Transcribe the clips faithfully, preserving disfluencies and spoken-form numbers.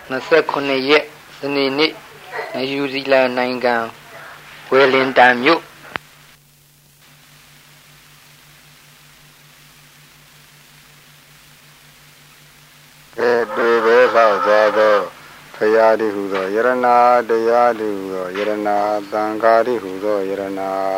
နှစ်ခုနှစ်ရက်စနေနေ့ယူဇီလန်နိုင်ငံဝယ်လင်တန်မြို့ကဲတွေ့ပဲလောက်သွားသောဖရာတိဟူသောယရဏတရားတိဟူသောယရဏသံဃာတိဟူသောယရဏ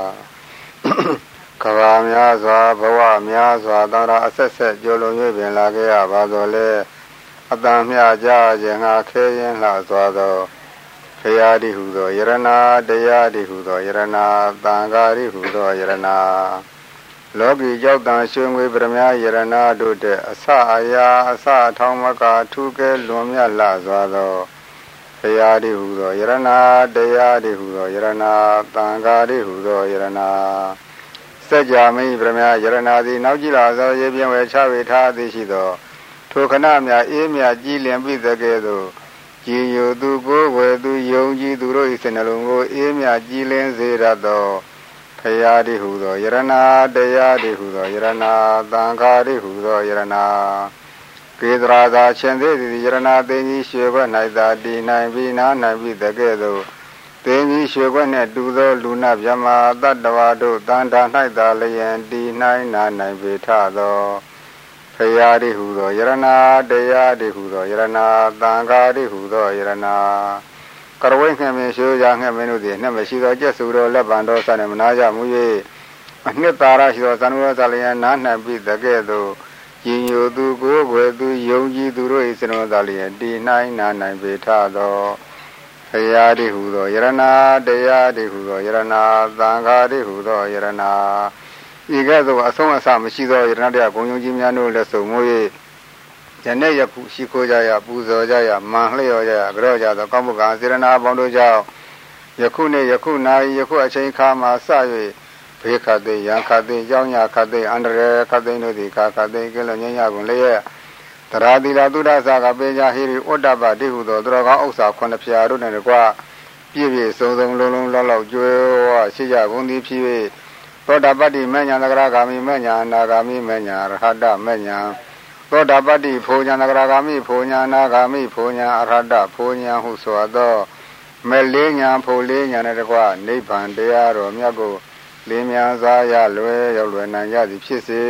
ကဘာများစွာဘဝများစွာတန်ရာအဆက်ဆက်ကြိုလုံ၍ပင်လာခဲ့ရပါသောလေအတန်မြကြခြင်းငါခဲရင်လှစွာသောဖရာတိဟူသောယရဏတရားတိဟူသောယရဏသံဃာတိဟူသောယရဏလောကီကြောက်တန်ရွှေငွေပရမယရဏတို့တဲ့အစအရာအစအထောင်းမကထူးကဲလွန်မြတ်လှစွာသောဖရာတိဟူသောယရဏတရားတိဟူသောယရဏသံဃာတိဟူသောယရဏစัจ जा မိပရမယရဏသည်နောက်ကြည့်လာသောရေပြင်းဝဲချဝေထားသည်ရှိသောထိုခဏမြအေးမြကြည်လင်ပြီးတဲ့ကဲ့သို့ကြည်ညိုသူကိုယ်ဝယ်သူယုံကြည်သူတို့၏စိတ်နှလုံးကိုအေးမြကြည်လင်စေရသောဖရာတိဟူသောယရဏတရားတိဟူသောယရဏသံဃာတိဟူသောယရဏကေသရာသာရှင်သေးသည်ယရဏသိင်ကြီးရွှေဘက်၌သာတည်နိုင်ပြီးနားနိုင်ပြီးတဲ့ကဲ့သို့သိင်ကြီးရွှေဘက်နှင့်တူသောလူနာမြမတတ္တဝါတို့တန်တာ၌သာလျင်တည်နိုင်နာနိုင်ပေထသောဖရာတိဟူသောယရဏတရားတိဟူသောယရဏသံဃာတိဟူသောယရဏကရဝိငှမင်းရှိုးကြငှမင်းတို့သည်နှင့်မရှိသောကျက်စုသောလက်ပံတော်စနှင့်မနာကြမူ၍အနှစ်သာရရှိသောသံဃာသာလျင်နားနှံပြီးတကဲ့သို့ကြည်ညိုသူကိုယ်ွယ်သူယုံကြည်သူတို့၏စနဝသာလျင်တည်နိုင်နာနိုင်ပေထသောဖရာတိဟူသောယရဏတရားတိဟူသောယရဏသံဃာတိဟူသောယရဏဤကဲ့သို့အဆုံးအစမရှိသောယရဏတရားဂုဏ်ယုံကြီးများတို့လက်စုံမိုး၍ယနေ့ယခုရှိခိုးကြရပူဇော်ကြရမန်လျော်ကြရကြောကြသောကောင်းမှုကံစေရနာပေါင်းတို့ကြောင့်ယခုနေ့ယခုနာယခုအချိန်ခါမှာစ၍ဘေးခတ်သိရန်ခတ်သိကြောင်းရခတ်သိအန္တရာယ်ခတ်သိတို့သည်ခါခတ်သိကဲ့လို့ညဉ့်ရကုန်လျက်တရာတိလာသုဒ္ဓဆာကပေညာဟိရိဩတ္တပတိဟုသောသူတော်ကောင်းဥစ္စာခုနှစ်ဖြာတို့နှင့်တကွပြည့်ပြည့်စုံစုံလုံးလုံးလောက်လောက်ကျွဲဝရှိကြကုန်သည်ဖြစ်၍သောတာပတ္တိမဉ္ဇဏသဂရဂာမိမဉ္ဇဏအနာဂာမိမဉ္ဇဏရဟတမဉ္ဇဏသောတာပတ္တိဖိုလ်ဉဏသဂရဂာမိဖိုလ်ဉဏအနာဂာမိဖိုလ်ဉဏအရဟတဖိုလ်ဉဏဟုဆိုသောမေလေးဉဏဖိုလ်လေးဉဏနဲ့တကွနိဗ္ဗာန်တရားတော်မြတ်ကိုလင်းမြန်စွာရလွယ်ရောက်လွယ်နိုင်ရသည်ဖြစ်စေ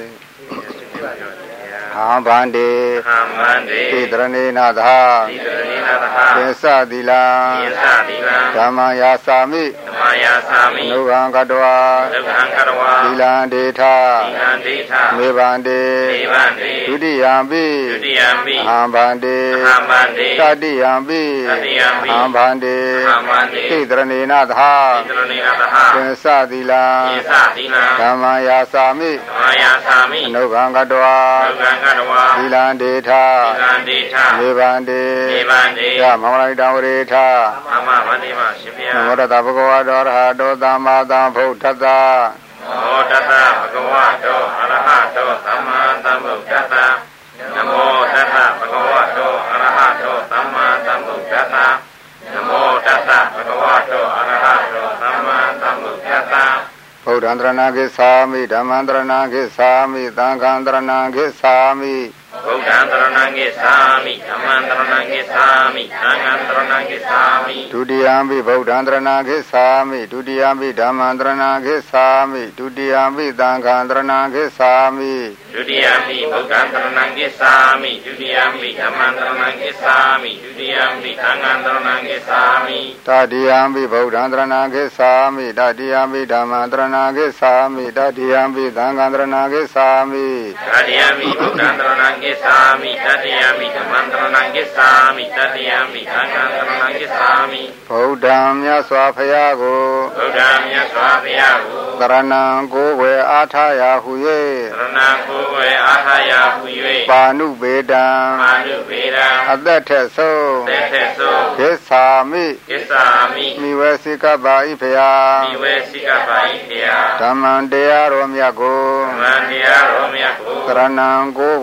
ဟာဗန္တိဟာဗန္တိဣတရဏေနသဟာဣတရဏေနသဟာသေသတိလံသေသတိလံဓမ္မယာသာမိဓမ္မယာသာမိနုခံကတဝါနုခံကတဝါသီလံဒေထသီလံဒေထမေဗန္တိမေဗန္တိဒုတိယံပိဒုတိယံပိဟံဗန္တိဟံဗန္တိတတိယံပိတတိယံပိဟံဗန္တိဟံဗန္တိဣတရဏေနသဟာဣတရဏေနသဟာသေသတိလံသေသတိလံဓမ္မယာသာမိဓမ္မယာသာမိနုခံကတဝါနုခံသီလံဒေထသီလံဒေထမေဗန္တိမေဗန္တိယမမလိုက်တံဝရေထမမဗန္တိမရှင်ဗျာနမောတတဘဂဝါတောရဟတောသမ္မာသမ္ဗုဒ္ဓတ္တနမောတတဘဂဝါတောအရဟတောသမ္မာသမ္ဗုဒ္ဓတ္တနမောတတဘဂဝါတောအရဟတောသမ္မာသမ္ဗုဒ္ဓတ္တနမောတတဘဂဝါတောအရဟတောသမ္မာသမ္ဗုဒ္ဓတ္တဗုဒ္ဓံတရဏဂိသာမိဓမ္မံတရဏဂိသာမိသံဃံတရဏဂိသာမိဗုဒ္ဓံတရဏဂိသာမိဓမ္မံတရဏဂိသာမိသံဃံတရဏဂိသာမိဒုတိယံပိဗုဒ္ဓံတရဏဂိသာမိဒုတိယံပိဓမ္မံတရဏဂိသာမိဒုတိယံပိသံဃံတရဏဂိသာမိဒုတိယံပိဗုဒ္ဓံတရဏဂိသာမိဒုတိယံပိဓမ္မံတရဏဂိသာမိဒုတိယံပိသံဃံတရဏဂိသာမိတတိယံပိဗုဒ္ဓံတရဏဂိသာမိတတိယံပိဓမ္မံတရဏဂိသာမိတတိယံပိသံဃံတရဏဂိသာမိတတိယံပိဗုဒ္ဓံတရဏဂိသာမိတတိယံပိဓမ္မံတရဏဂိသာမိတတိယံပိသံဃံတရဏဂိသာမိဗုဒ္ဓံမြတ်စွာဘုရားကိုဗုဒ္ဓံမြတ်စွာဘုရားကိုတရဏံကိုယ်ဝေအားထားရာဟု၍တရဏံကိုယ်ဝေအားထားရာဟု၍ပါဏုပေတံပါဏုပေတံအသက်ထက်ဆုံးအသက်ထက်ဆုံးကိစ္ဆာမိကိစ္ဆာမိမိဝေစိကပါဤဘုရားမိဝေစိကပါဤဘုရားဓမ္မံတရားတော်မြတ်ကိုဓမ္မံတရားတော်မြတ်ကိုတရဏံကိုယ်ဝေအား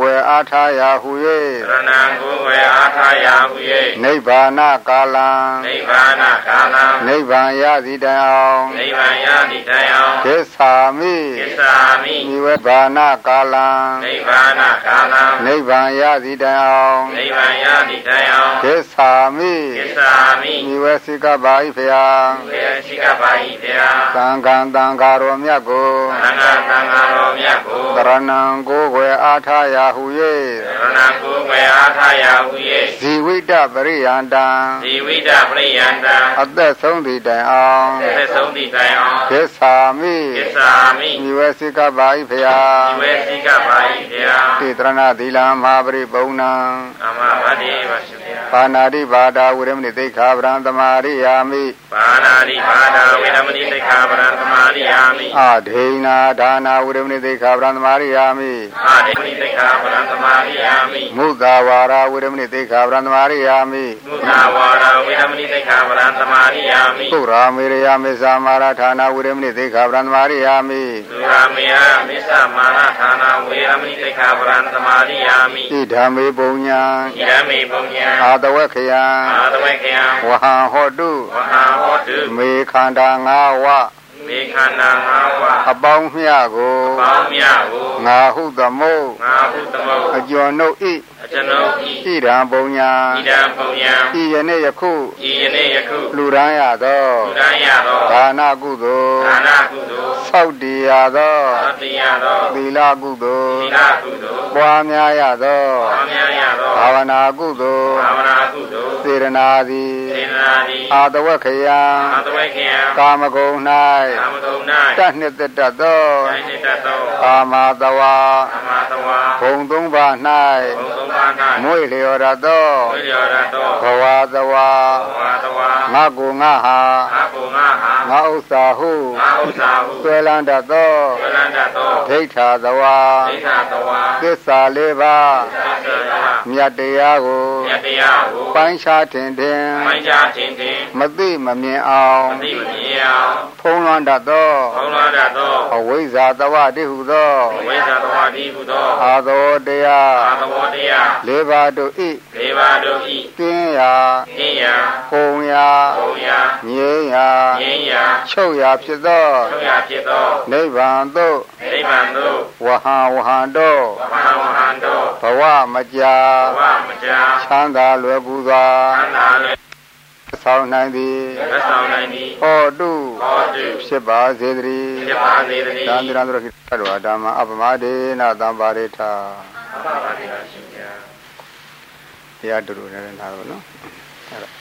ထာယဟု၍ရဏံကိုယ်ဝေအားထားရာဟု၍နိဗ္ဗာနကာလံနိဗ္ဗာနကာလံနိဗ္ဗာန်ရသည်တိုင်အောင်နိဗ္ဗာန်ရသည့်တိုင်အောင်ကိစ္ဆာမိကိစ္ဆာမိနိဝေဘာနကာလံနိဗ္ဗာနကာလံနိဗ္ဗာန်ရသည်တိုင်အောင်နိဗ္ဗာန်ရသည့်တိုင်အောင်ကိစ္ဆာမိကိစ္ဆာမိနိဝေစိကပါ၏ဖျာဘေရှိကပါ၏ဗျာသံဃံတံဃာရောမြတ်ကိုသံဃာသံဃာတော်မြတ်ကိုတရဏံကိုယ်ွယ်အားထားရာဟုရဏံကိုယ်ဝေအားထားရာဟုဇီဝိတပရိယန္တံ၍ဇီဝိတပရိယန္တံအသက်ဆုံးသည့်တိုင်အောင်သက်ဆုံးသည့်တိုင်အောင်ကိစ္ဆာမိကိစ္ဆာမိနိဝေစိကပါ၏ဖျာဒီဝေစီကပါ၏ဗျာတိတရဏသီလံမဟာပရိပုံဏံအမဘတိဝရှိဗျာပါဏာတိဘာဒာဝိရမဏိသိက္ခာပရံသမာရိယာမိပါဏာတိဘာဒာဝေရမဏိသိက္ခာပရံသမာရိယာမိအဒိဏဒါနာဝိရမဏိသိက္ခာပရံသမာရိယာမိအာဒေမဏိသိက္ခာပရံသမာရိယာမိမုသာဝါရဝိရမဏိသိက္ခာပရံသမာရိယာမိမုသာဝါဒဝေရမဏိသိက္ခာပရံသမာရိယာမိပုရာမေရယမေသာမာရဌာနာဝိရမဏိသိက္ခာပရံသမာရိယာမိသုရာမေယမစ္ဆမာနဌာနာဝေရမဏိသိက္ခာပရံသမာရိယာမိဣဓာမေပုံညာဣရမေပုံညာအာတဝခယံအာသဝေခယံဝဟံဟောတုဝဟံဟောတုမေခန္ဓာငါးဝမေခန္ဓာငါးဝအပေါင်းမြတ်ကိုပေါင်းမြတ်ကိုငါဟုသမုတ်ငါဟုသမုတ်အကျော်နှုတ်ဤအကျွန်ုပ်ဤဣဒံပုံညာဣဒံပုံညာဤယနေ့ယခုဤယနေ့ယခုလူရန်ရသောလူတိုင်းရသောဒါနကုသိုလ်ဒါနကုသိုလ်သောက်တည်ရသောသတိယသောသီလကုသိုလ်သီလကုသိုလ်ပွားများရသောပေါင်းများရသောဘာဝနာကုသိုလ်ဘာဝနာကုသိုလ်စေရနာသည်စေနာတိအာတဝခယံအာသဝေခယံကာမဂုဏ်ကာမဂုဏ်၌၌တတ်နှစ်သက်တတ်သောတိုင်းနေတတ်သောကာမတဝါအမသဝါဘုံသုံးပါးဘုံသုံးပါး၌၌မွေလျော်ရသောဝိလျောရသောဘဝတဝါဘဝတဝါငါကိုငါဟာငါကိုငါဟာငါဥစ္စာဟုငါဥစ္စာဟုဆွဲလန်းတတ်သောဝလန္တသောဒိဋ္ဌာတဝါဒိဋ္ဌသဝါသစ္စာလေးပါးသစ္စာယမြတ်တရားကိုမြတ်တရားကိုပိုင်းခြားထင်ထင်မိုင်းချခြင်းဖြင့်မသိမမြင်အောင်မသိမမြင်အောင်ဖုံးလွှမ်းတတ်သောဘုံလာတတ်သောအဝိဇ္ဇာတဝတိဟုသောဝိဇ္ဇာသဝါတိဟုသောအာသောတရားအာသဝတရားလေးပါးတို့ဤဒေဝတို့ဤကင်းရာသင်ယံဟုံရာဘုံယံငြိမ်းရာငြိမ်းယံချုပ်ရာဖြစ်သောထုတ်ရဖြစ်သောနိဗ္ဗာန်သို့နိဗ္ဗာန်သို့ဝဟံဝဟံတို့ဝဟံဝဟံတို့ဘဝမကြာဘဝမကြာချမ်းသာလွယ်ကူစွာသံသာလည်းဆောင်နိုင်သည်လက်ဆောင်နိုင်သည်ဟောတုဟောတုဖြစ်ပါစေတည်းဖြစ်ပါစေတည်းသံဃာတော်ခိတ္တဝါဓမ္မအပမဒေနသံပါရိထာပါပါတိပါရှင်ဗျာတရားတူတူနဲ့နားတော့နော်အဲ့ဒါ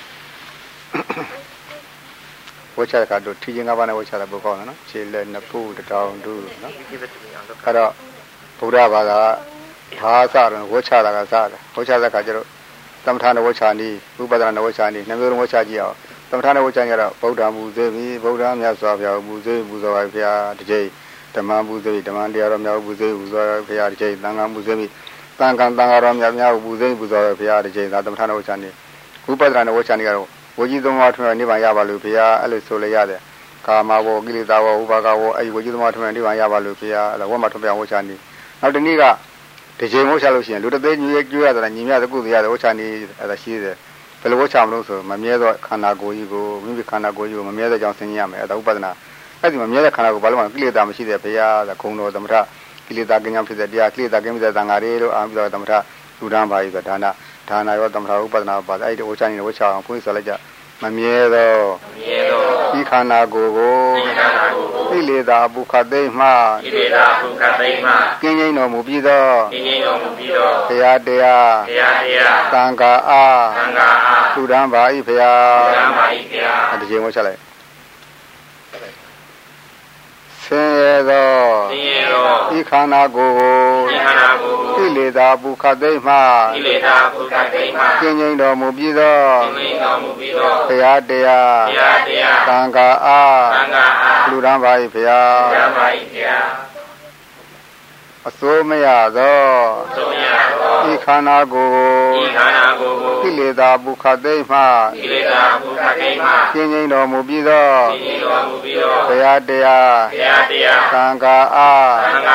ဝချတဲ့ကတော့ထီချင်းငါးပါးနဲ့ဝချတာပိုကောင်းတယ်နော်ခြေလက်နှစ်ဖူးတစ်တောင်တူနော်အဲ့တော့ဗုဒ္ဓဘာသာဘာသာတော့ဝချတာကစားတယ်ဝချတဲ့ခါကျတော့သမထနဲ့ဝချာနီဥပဒနာနဲ့ဝချာနီနှစ်မျိုးလုံးဝချကြည့်အောင်သမထနဲ့ဝချာကြတော့ဗုဒ္ဓမူသေးပြီဗုဒ္ဓမြတ်စွာဘုရားမူသေးပူဇော်ပါဘုရားတစ်ကြိမ်ဓမ္မမူသေးဓမ္မတရားတော်များပူသေးပူဇော်ဘုရားတစ်ကြိမ်သံဃာမူသေးတန်ခံတန်ဃာတော်များများပူသေးပူဇော်ဘုရားတစ်ကြိမ်သာသမထနဲ့ဝချာနီဥပဒနာနဲ့ဝချာနီကတော့ဝကြီးသုံးပါးထွန်းနိဗ္ဗာန်ရပါလို့ဘုရားအဲ့လိုဆိုလေရတယ်ကာမဝကိလေသာဝဥပါကဝအဲ့ဒီဝကြီးသုံးပါးထွန်းနိဗ္ဗာန်ရပါလို့ဘုရားအဲ့ဒါဝတ်မထွန်းပြဝချာနီနောက်တနည်းကဒီချိန်ဝချလို့ရှိရင်လူတသိညူရကျွရတာညီမြတ်ကုသိုလ်ရတယ်ဝချာနီအဲ့ဒါရှိတယ်ဘယ်လိုဝချမလို့ဆိုမမြဲသောခန္ဓာကိုယ်ကြီးကိုမိမိခန္ဓာကိုယ်ကြီးကိုမမြဲတဲ့ကြောင့်ဆင်ញရမယ်အဲ့ဒါဥပဒနာအဲ့ဒီမမြဲတဲ့ခန္ဓာကိုယ်ဘာလို့မှကိလေသာမရှိတဲ့ဘုရားကဂုဏ်တော်သမထကိလေသာကင်းကြောင့်ဖြစ်တဲ့တရားကိလေသာကင်းဖြစ်တဲ့သံဃာတွေလို့အာပြီးတော့သမထလူဒန်းပါပြီဆိုဒါနဒါနရောသမထဥပဒနာပါအဲ့ဒီဝချာနီဝချအောင်ဘုန်းကြီးဆိုလိုက်ကြမမြဲသောမမြဲသောဤခန္ဓာကိုယ်ကိုဤခန္ဓာကိုယ်ကိုကိလေသာပုခတ်သိမ့်မှကိလေသာဘုခသိမ့်မှကင်းငြိမ်းတော်မူပြီးသောကင်းငြိမ်းတော်မူပြီးသောဘုရားတရားဘုရားတရားသံဃာအားသံဃာအားသူတန်းပါ၏ဘုရားသံဃာပါ၏ဘုရားဒီချိန်ဝချက်လိုက်ဆင်းရဲသောဆင်းရဲသောဤခန္ဓာကိုယ်ကိုဤခန္ဓာကိုယ်ကိုကိလေသာပုခတ်သိမ့်မှကိလေသာဘုခသိမ့်မှကင်းငြိမ်းတော်မူပြီးသောကင်းငြိမ်းတော်မူပြီးသောဘုရားတရားဘုရားတရားသံဃာအားသံဃာအားလူတန်းပါ၏ဘုရားသံဃာပါ၏ဘုရားအစိုးမရသောသုံးရသောဤခန္ဓာကိုယ်ဤခန္ဓာကိုယ်ကိုကိလေသာပုခတ်သိမ့်မှကိလေသာဘုခသိမ့်မှကင်းငြိမ်းတော်မူပြီးသောကင်းငြိမ်းတော်မူပြီးသောဘုရားတရားဘုရားတရားသံဃာအားသံဃာအားလ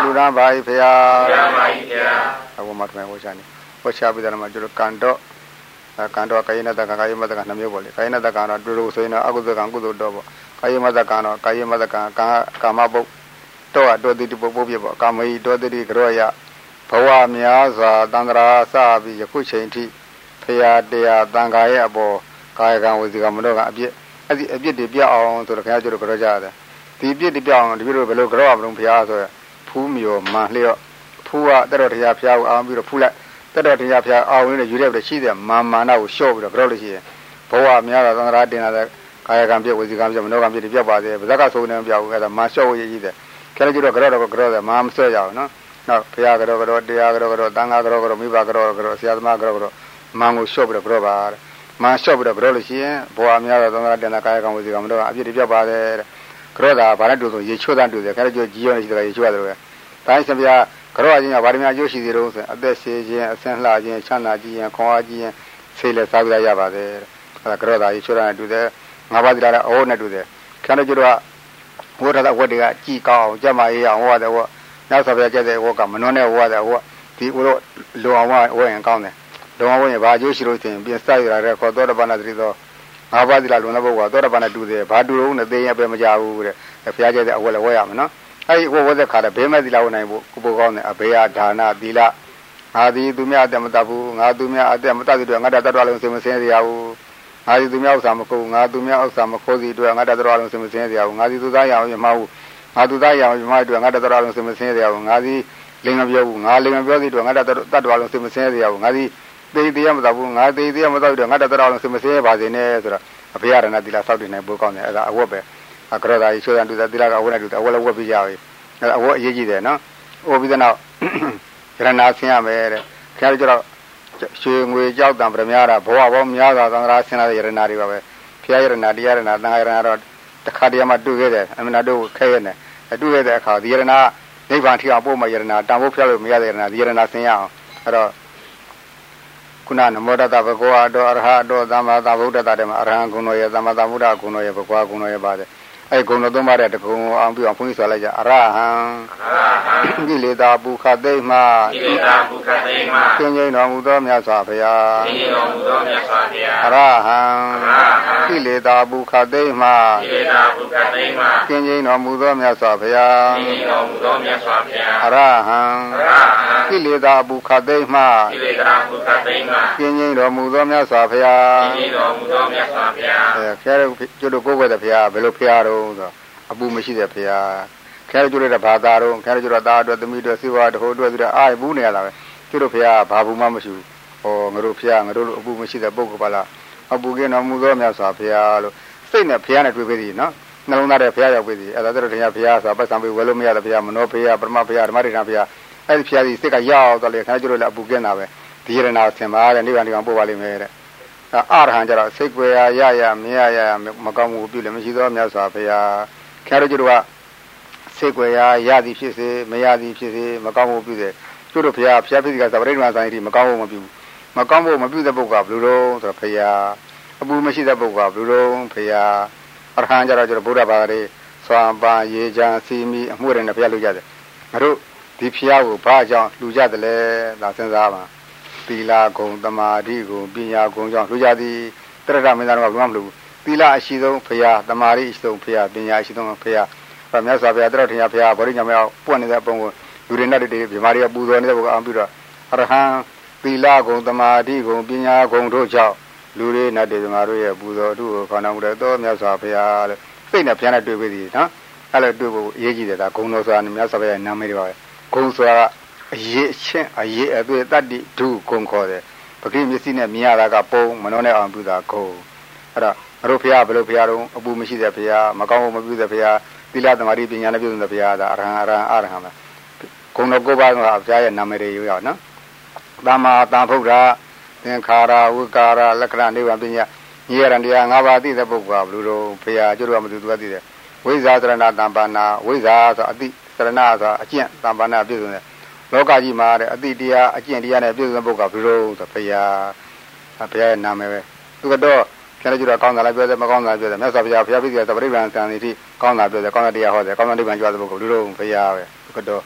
လူရန်ပါ၏ဖရာလူရန်ပါ၏ဖရာအခုမှထမဝချာနေဝချာပြီးတယ်မှာကျတော့ကန်တော့ကန်တော့ကာယနာတကကာယမတကနှမျိုးပေါ့လေကာယနာတကတော့တူတူဆိုရင်တော့အကုသကံကုသိုလ်တော့ပေါ့ကာယမတကတော့ကာယမတကကာကာမပုတ်တော့အတော်တိပုတ်ပုတ်ပြပေါ့ကာမဟိတော်တိကရောရဘဝများစွာတန္တရာစပြီးယခုချိန်ထိဖရာတရားတန်ခါရဲ့အပေါ်ကာယကံဝစီကံမတော့ကအပြစ်အဲ့ဒီအပြစ်တွေပြောက်အောင်ဆိုတော့ခင်ဗျားတို့ကြောကြရတယ်ဒီအပြစ်တွေပြောက်အောင်တပည့်တို့ဘယ်လိုကြောရမလို့ဖရာဆိုရဖူးမြော်မှန်လျော့ဖူးကတက်တော်တရားဖရာကိုအောင်ပြီးတော့ဖူးလိုက်တက်တော်တရားဖရာအောင်ရင်းနဲ့ယူတဲ့ပြရှိတဲ့မာမာနကိုလျှော့ပြီးတော့ကြောလို့ရှိရင်ဘဝများစွာသံဃာတင်လာတဲ့ကာယကံပြည့်ဝစီကံပြည့်မနောကံပြည့်တွေပြတ်ပါစေဗဇက်ကဆိုးနေမပြောက်ဘူးအဲ့ဒါမာလျှော့ရည်ကြီးတယ်ခဲလည်းကျတော့ကြောတော့ကြောတယ်မာမဆွဲရအောင်နော်နောက်ဖရာကြောကြောတရားကြောကြောတန်ဃာကြောကြောမိဘကြောကြောဆရာသမားကြောကြောမာကိုလျှော့ပြီးတော့ကြောပါတဲ့မာလျှော့ပြီးတော့ကြောလို့ရှိရင်ဘဝများစွာသံဃာတင်လာကာယကံဝစီကံမနောကအပြည့်တွေပြတ်ပါစေကြောတာဘာနဲ့တူဆိုရေချိုးတန်းတူတယ်ခဲလည်းကျကြီးရောရှိတယ်ရေချိုးရတယ်ပဲတိုင်းစပြာကြောချင်းကဗာဒမြအကျိုးရှိသေးတော့ဆိုအသက်ရှည်ခြင်းအဆင်းလှခြင်းချမ်းသာခြင်းခွန်အားခြင်းဆေးလက်စားပြရပါစေအဲဒါကြောတာရေချိုးတန်းတူတယ်ငါးပါးသီလနဲ့အဟောနဲ့တူတယ်ခဲလည်းကျတော့ဝိထဝတ်တွေကကြည်ကောင်းအောင်ကြက်မရေးအောင်ဟောတယ်ဟောနောက်ဆက်ပြကျတဲ့ဟောကမနှောနဲ့ဟောတယ်ဟောဒီဟိုတော့လုံအောင်ဝဲရင်ကောင်းတယ်လုံအောင်ဝဲရင်ဘာအကျိုးရှိလို့ရှင်ပြင်စိုက်ရတဲ့ခေါ်တော်တပနာသတိသောငါးပါးသီလလုံတဲ့ဘုရားတော်တပနာတူတယ်ဘာတူတော့နဲ့သိရင်ပဲမကြဘူးတဲ့ဘုရားကျတဲ့အဝဲလည်းဝဲရမယ်နော်အဲဒီဝဲဝဲတဲ့ခါတဲ့ဘေးမဲ့သီလဝနိုင်ဖို့ကိုပိုကောင်းတယ်အဘေယဒါနသီလငါသည်သူများအတက်မတတ်ဘူးငါသူများအတက်မတတ်တဲ့အတွက်ငါတတ်တော်လုံးစင်မစင်းရဘူးငါသည်သူများဥစ္စာမခိုးငါသူများဥစ္စာမခိုးစီအတွက်ငါတတ်တော်လုံးစင်မစင်းရဘူးငါသည်သူသားရအောင်ရမဟုတ်ငါသူသားရအောင်ရမအတွက်ငါတတ်တော်လုံးစင်မစင်းရဘူးငါသည်လင်မပြောဘူးငါလင်မပြောစီအတွက်ငါတတ်တော်လုံးစင်မစင်းရဘူးငါသည်သေသေးမတတ်ဘူးငါသေသေးမတတ်တဲ့ငါတတ်တော်လုံးစင်မစင်းရပါစေနဲ့ဆိုတော့အဘေယရဏသီလစောက်တည်နိုင်ပို့ကောင်းတယ်အဲ့ဒါအဝတ်ပဲအကရတာကြီးဆွေးရန်တူတဲ့သီလကအဝတ်နဲ့တူတယ်အဝတ်လည်းဝတ်ပြီးကြပြီအဲ့ဒါအဝတ်အရေးကြီးတယ်နော်ဟိုပြီးတဲ့နောက်ရဏဆင်းရမယ်တဲ့ခင်ဗျားတို့ကျတော့ရွှေငွေကြောက်တံပရမရတာဘဝပေါင်းများစွာသံဃာဆင်းလာတဲ့ရဏတွေပါပဲဖျားရဏတရားရဏသံဃာရဏတော့တခါတည်းမှတွေ့ခဲ့တယ်အမနာတို့ခဲရနေတွေ့ခဲ့တဲ့အခါဒီရဏနိဗ္ဗာန်ထိအောင်ပို့မှရဏတန်ဖို့ဖျားလို့မရတဲ့ရဏဒီရဏဆင်းရအောင်အဲ့တော့ခုနနမောတတဘဂဝါတောအရဟတောသမ္မာသမ္ဗုဒ္ဓတတဲ့မှာအရဟံဂုဏေယသမ္မာသမ္ဗုဒ္ဓဂုဏေယဘဂဝါဂုဏေယပါတယ်အဲဂုဏသုံးပါးတဲ့တကုံအောင်ပြီးအောင်ဘုန်းကြီးဆိုလိုက်ကြအရဟံကိလေသာပုခသိမ့်မှကိလေသာပုခသိမ့်မှကျင့်ကြံတော်မူသောမြတ်စွာဘုရားကျင့်ကြံတော်မူသောမြတ်စွာဘုရားအရဟံကိလေသာပုခသိမ့်မှကိလေသာပုခသိမ့်မှကျင့်ကြံတော်မူသောမြတ်စွာဘုရားကျင့်ကြံတော်မူသောမြတ်စွာဘုရားအရဟံကိလေသာပုခသိမ့်မှကိလေသာပုခသိမ့်မှကျင့်ကြံတော်မူသောမြတ်စွာဘုရားကျင့်ကြံတော်မူသောမြတ်စွာဘုရားအဲဖျားတို့ကျွတ်တို့ကိုယ်ွယ်တဲ့ဘုရားဘယ်လိုဖျားတော့ဆိုအပူမရှိတဲ့ဘုရားခဲကျွတ်တဲ့ဘာသာတော့ခဲကျွတ်တဲ့သားအတွက်သမီးအတွက်စီဝါတဟိုအတွက်ဆိုတဲ့အာဘူးနေရတာပဲကျွတ်တို့ဘုရားဘာဘူးမှမရှိဘူးဟောငါတို့ဘုရားငါတို့လိုအပူမရှိတဲ့ပုဂ္ဂိုလ်ပါလားအပူကင်းတော်မူသောမြတ်စွာဘုရားလို့စိတ်နဲ့ဘုရားနဲ့တွေ့ပြီသည်နော်နှလုံးသားတဲ့ဘုရားရောက်ပြီသည်အဲ့ဒါတို့တရားဘုရားဆိုတာပတ်စံပြီးဝယ်လို့မရတဲ့ဘုရားမနောဘုရားပရမဘုရားဓမ္မဒိဋ္ဌာဘုရားအဲ့ဒီဘုရားဒီစိတ်ကရောက်တော့လေခဲကျွတ်လည်းအပူကင်းတာပဲဒီရဏဆင်ပါတဲ့နိဗ္ဗာန်ဒီကောင်ပို့ပါလိမ့်မယ်တဲ့အာရဟံကြတော့စိတ်ွယ်ရရရမရရမကောင်းမှုပြုလည်းမရှိသောမြတ်စွာဘုရားခဲတို့တို့ကစိတ်ွယ်ရရသည်ဖြစ်စေမရသည်ဖြစ်စေမကောင်းမှုပြုတယ်တို့တို့ဘုရားဘုရားဖြစ်စီကသဗ္ဗရိဓမ္မဆိုင်တိမကောင်းမှုမပြုမကောင်းမှုမပြုတဲ့ပုဂ္ဂိုလ်ကဘယ်လိုလဲဆိုတော့ဘုရားအပူမရှိတဲ့ပုဂ္ဂိုလ်ကဘယ်လိုလဲဘုရားအရဟံကြတော့ကျတော့ဗုဒ္ဓဘာသာရေးစွာပန်ရေချမ်းစီမီအမှုတွေနဲ့ဘုရားလူကြတယ်ငါတို့ဒီဘုရားကိုဘာကြောင့်လူကြတယ်လဲဒါစဉ်းစားပါသီလဂုဏ်သမာဓိဂုဏ်ပညာဂုဏ်ကြောင့်လူကြသည်တရထမင်းသားတို့ကဘယ်မှမလုပ်ဘူးသီလအရှိဆုံးဘုရားသမာဓိအရှိဆုံးဘုရားပညာအရှိဆုံးဘုရားဗမြတ်စွာဘုရားတရထင်ဘုရားဗောဓိညာမရောက်ပွင့်နေတဲ့အပုံကိုလူတွေနဲ့တည်းဗမာတွေကပူဇော်နေတဲ့ဘုရားအောင်ပြီးတော့အရဟံသီလဂုဏ်သမာဓိဂုဏ်ပညာဂုဏ်တို့ကြောင့်လူတွေနဲ့တည်းဗမာတို့ရဲ့ပူဇော်အထုကိုခေါင်းတော်မူတဲ့သောမြတ်စွာဘုရားလို့စိတ်နဲ့ဘုရားနဲ့တွေ့ပြီသည်နော်အဲ့လိုတွေ့ဖို့အရေးကြီးတယ်ဒါဂုဏ်တော်ဆိုတာမြတ်စွာဘုရားရဲ့နာမည်တွေပါပဲဂုဏ်ဆိုတာအရေးအချင်းအရေးအသွေးတတ္တိဒုဂုံခေါ်တယ်ပဂိမျက်စိနဲ့မြင်ရတာကပုံမနှောနဲ့အောင်ပြုတာဂုံအဲ့တော့ငါတို့ဘုရားဘယ်လိုဘုရားတော့အပူမရှိတဲ့ဘုရားမကောင်းမှုမပြုတဲ့ဘုရားသီလသမာဓိပညာနဲ့ပြုတဲ့ဘုရားဒါအရဟံအရဟံအရဟံပဲဂုံတော်ကိုးပါးကဘုရားရဲ့နာမည်တွေရောနော်သမ္မာသမ္ဗုဒ္ဓသင်္ခါရဝိကာရလက္ခဏာနိဗ္ဗာန်ပညာညီရံတရား၅ပါးသိတဲ့ပုဂ္ဂိုလ်ကဘယ်လိုတော့ဘုရားကျွတ်တော်မသူသူကသိတယ်ဝိဇ္ဇာသရဏတမ္ပနာဝိဇ္ဇာဆိုအတိသရဏဆိုအကျင့်တမ္ပနာပြည့်စုံတယ်လောကကြီးမှာတဲ့အတိတရားအကျင့်တရားနဲ့ပြည့်စုံတဲ့ပုဂ္ဂိုလ်ကဘယ်လိုဆိုဘုရားဘုရားရဲ့နာမည်ပဲသူကတော့ကျန်တဲ့ကျတော့ကောင်းတာလည်းပြောတယ်မကောင်းတာလည်းပြောတယ်မြတ်စွာဘုရားဘုရားပြည့်စုံတဲ့သဗ္ဗရိဗ္ဗံသံဃာတိကောင်းတာပြောတယ်ကောင်းတဲ့တရားဟောတယ်ကောင်းတဲ့နိဗ္ဗာန်ကြွတဲ့ပုဂ္ဂိုလ်ဘယ်လိုဘုရားပဲသူကတော့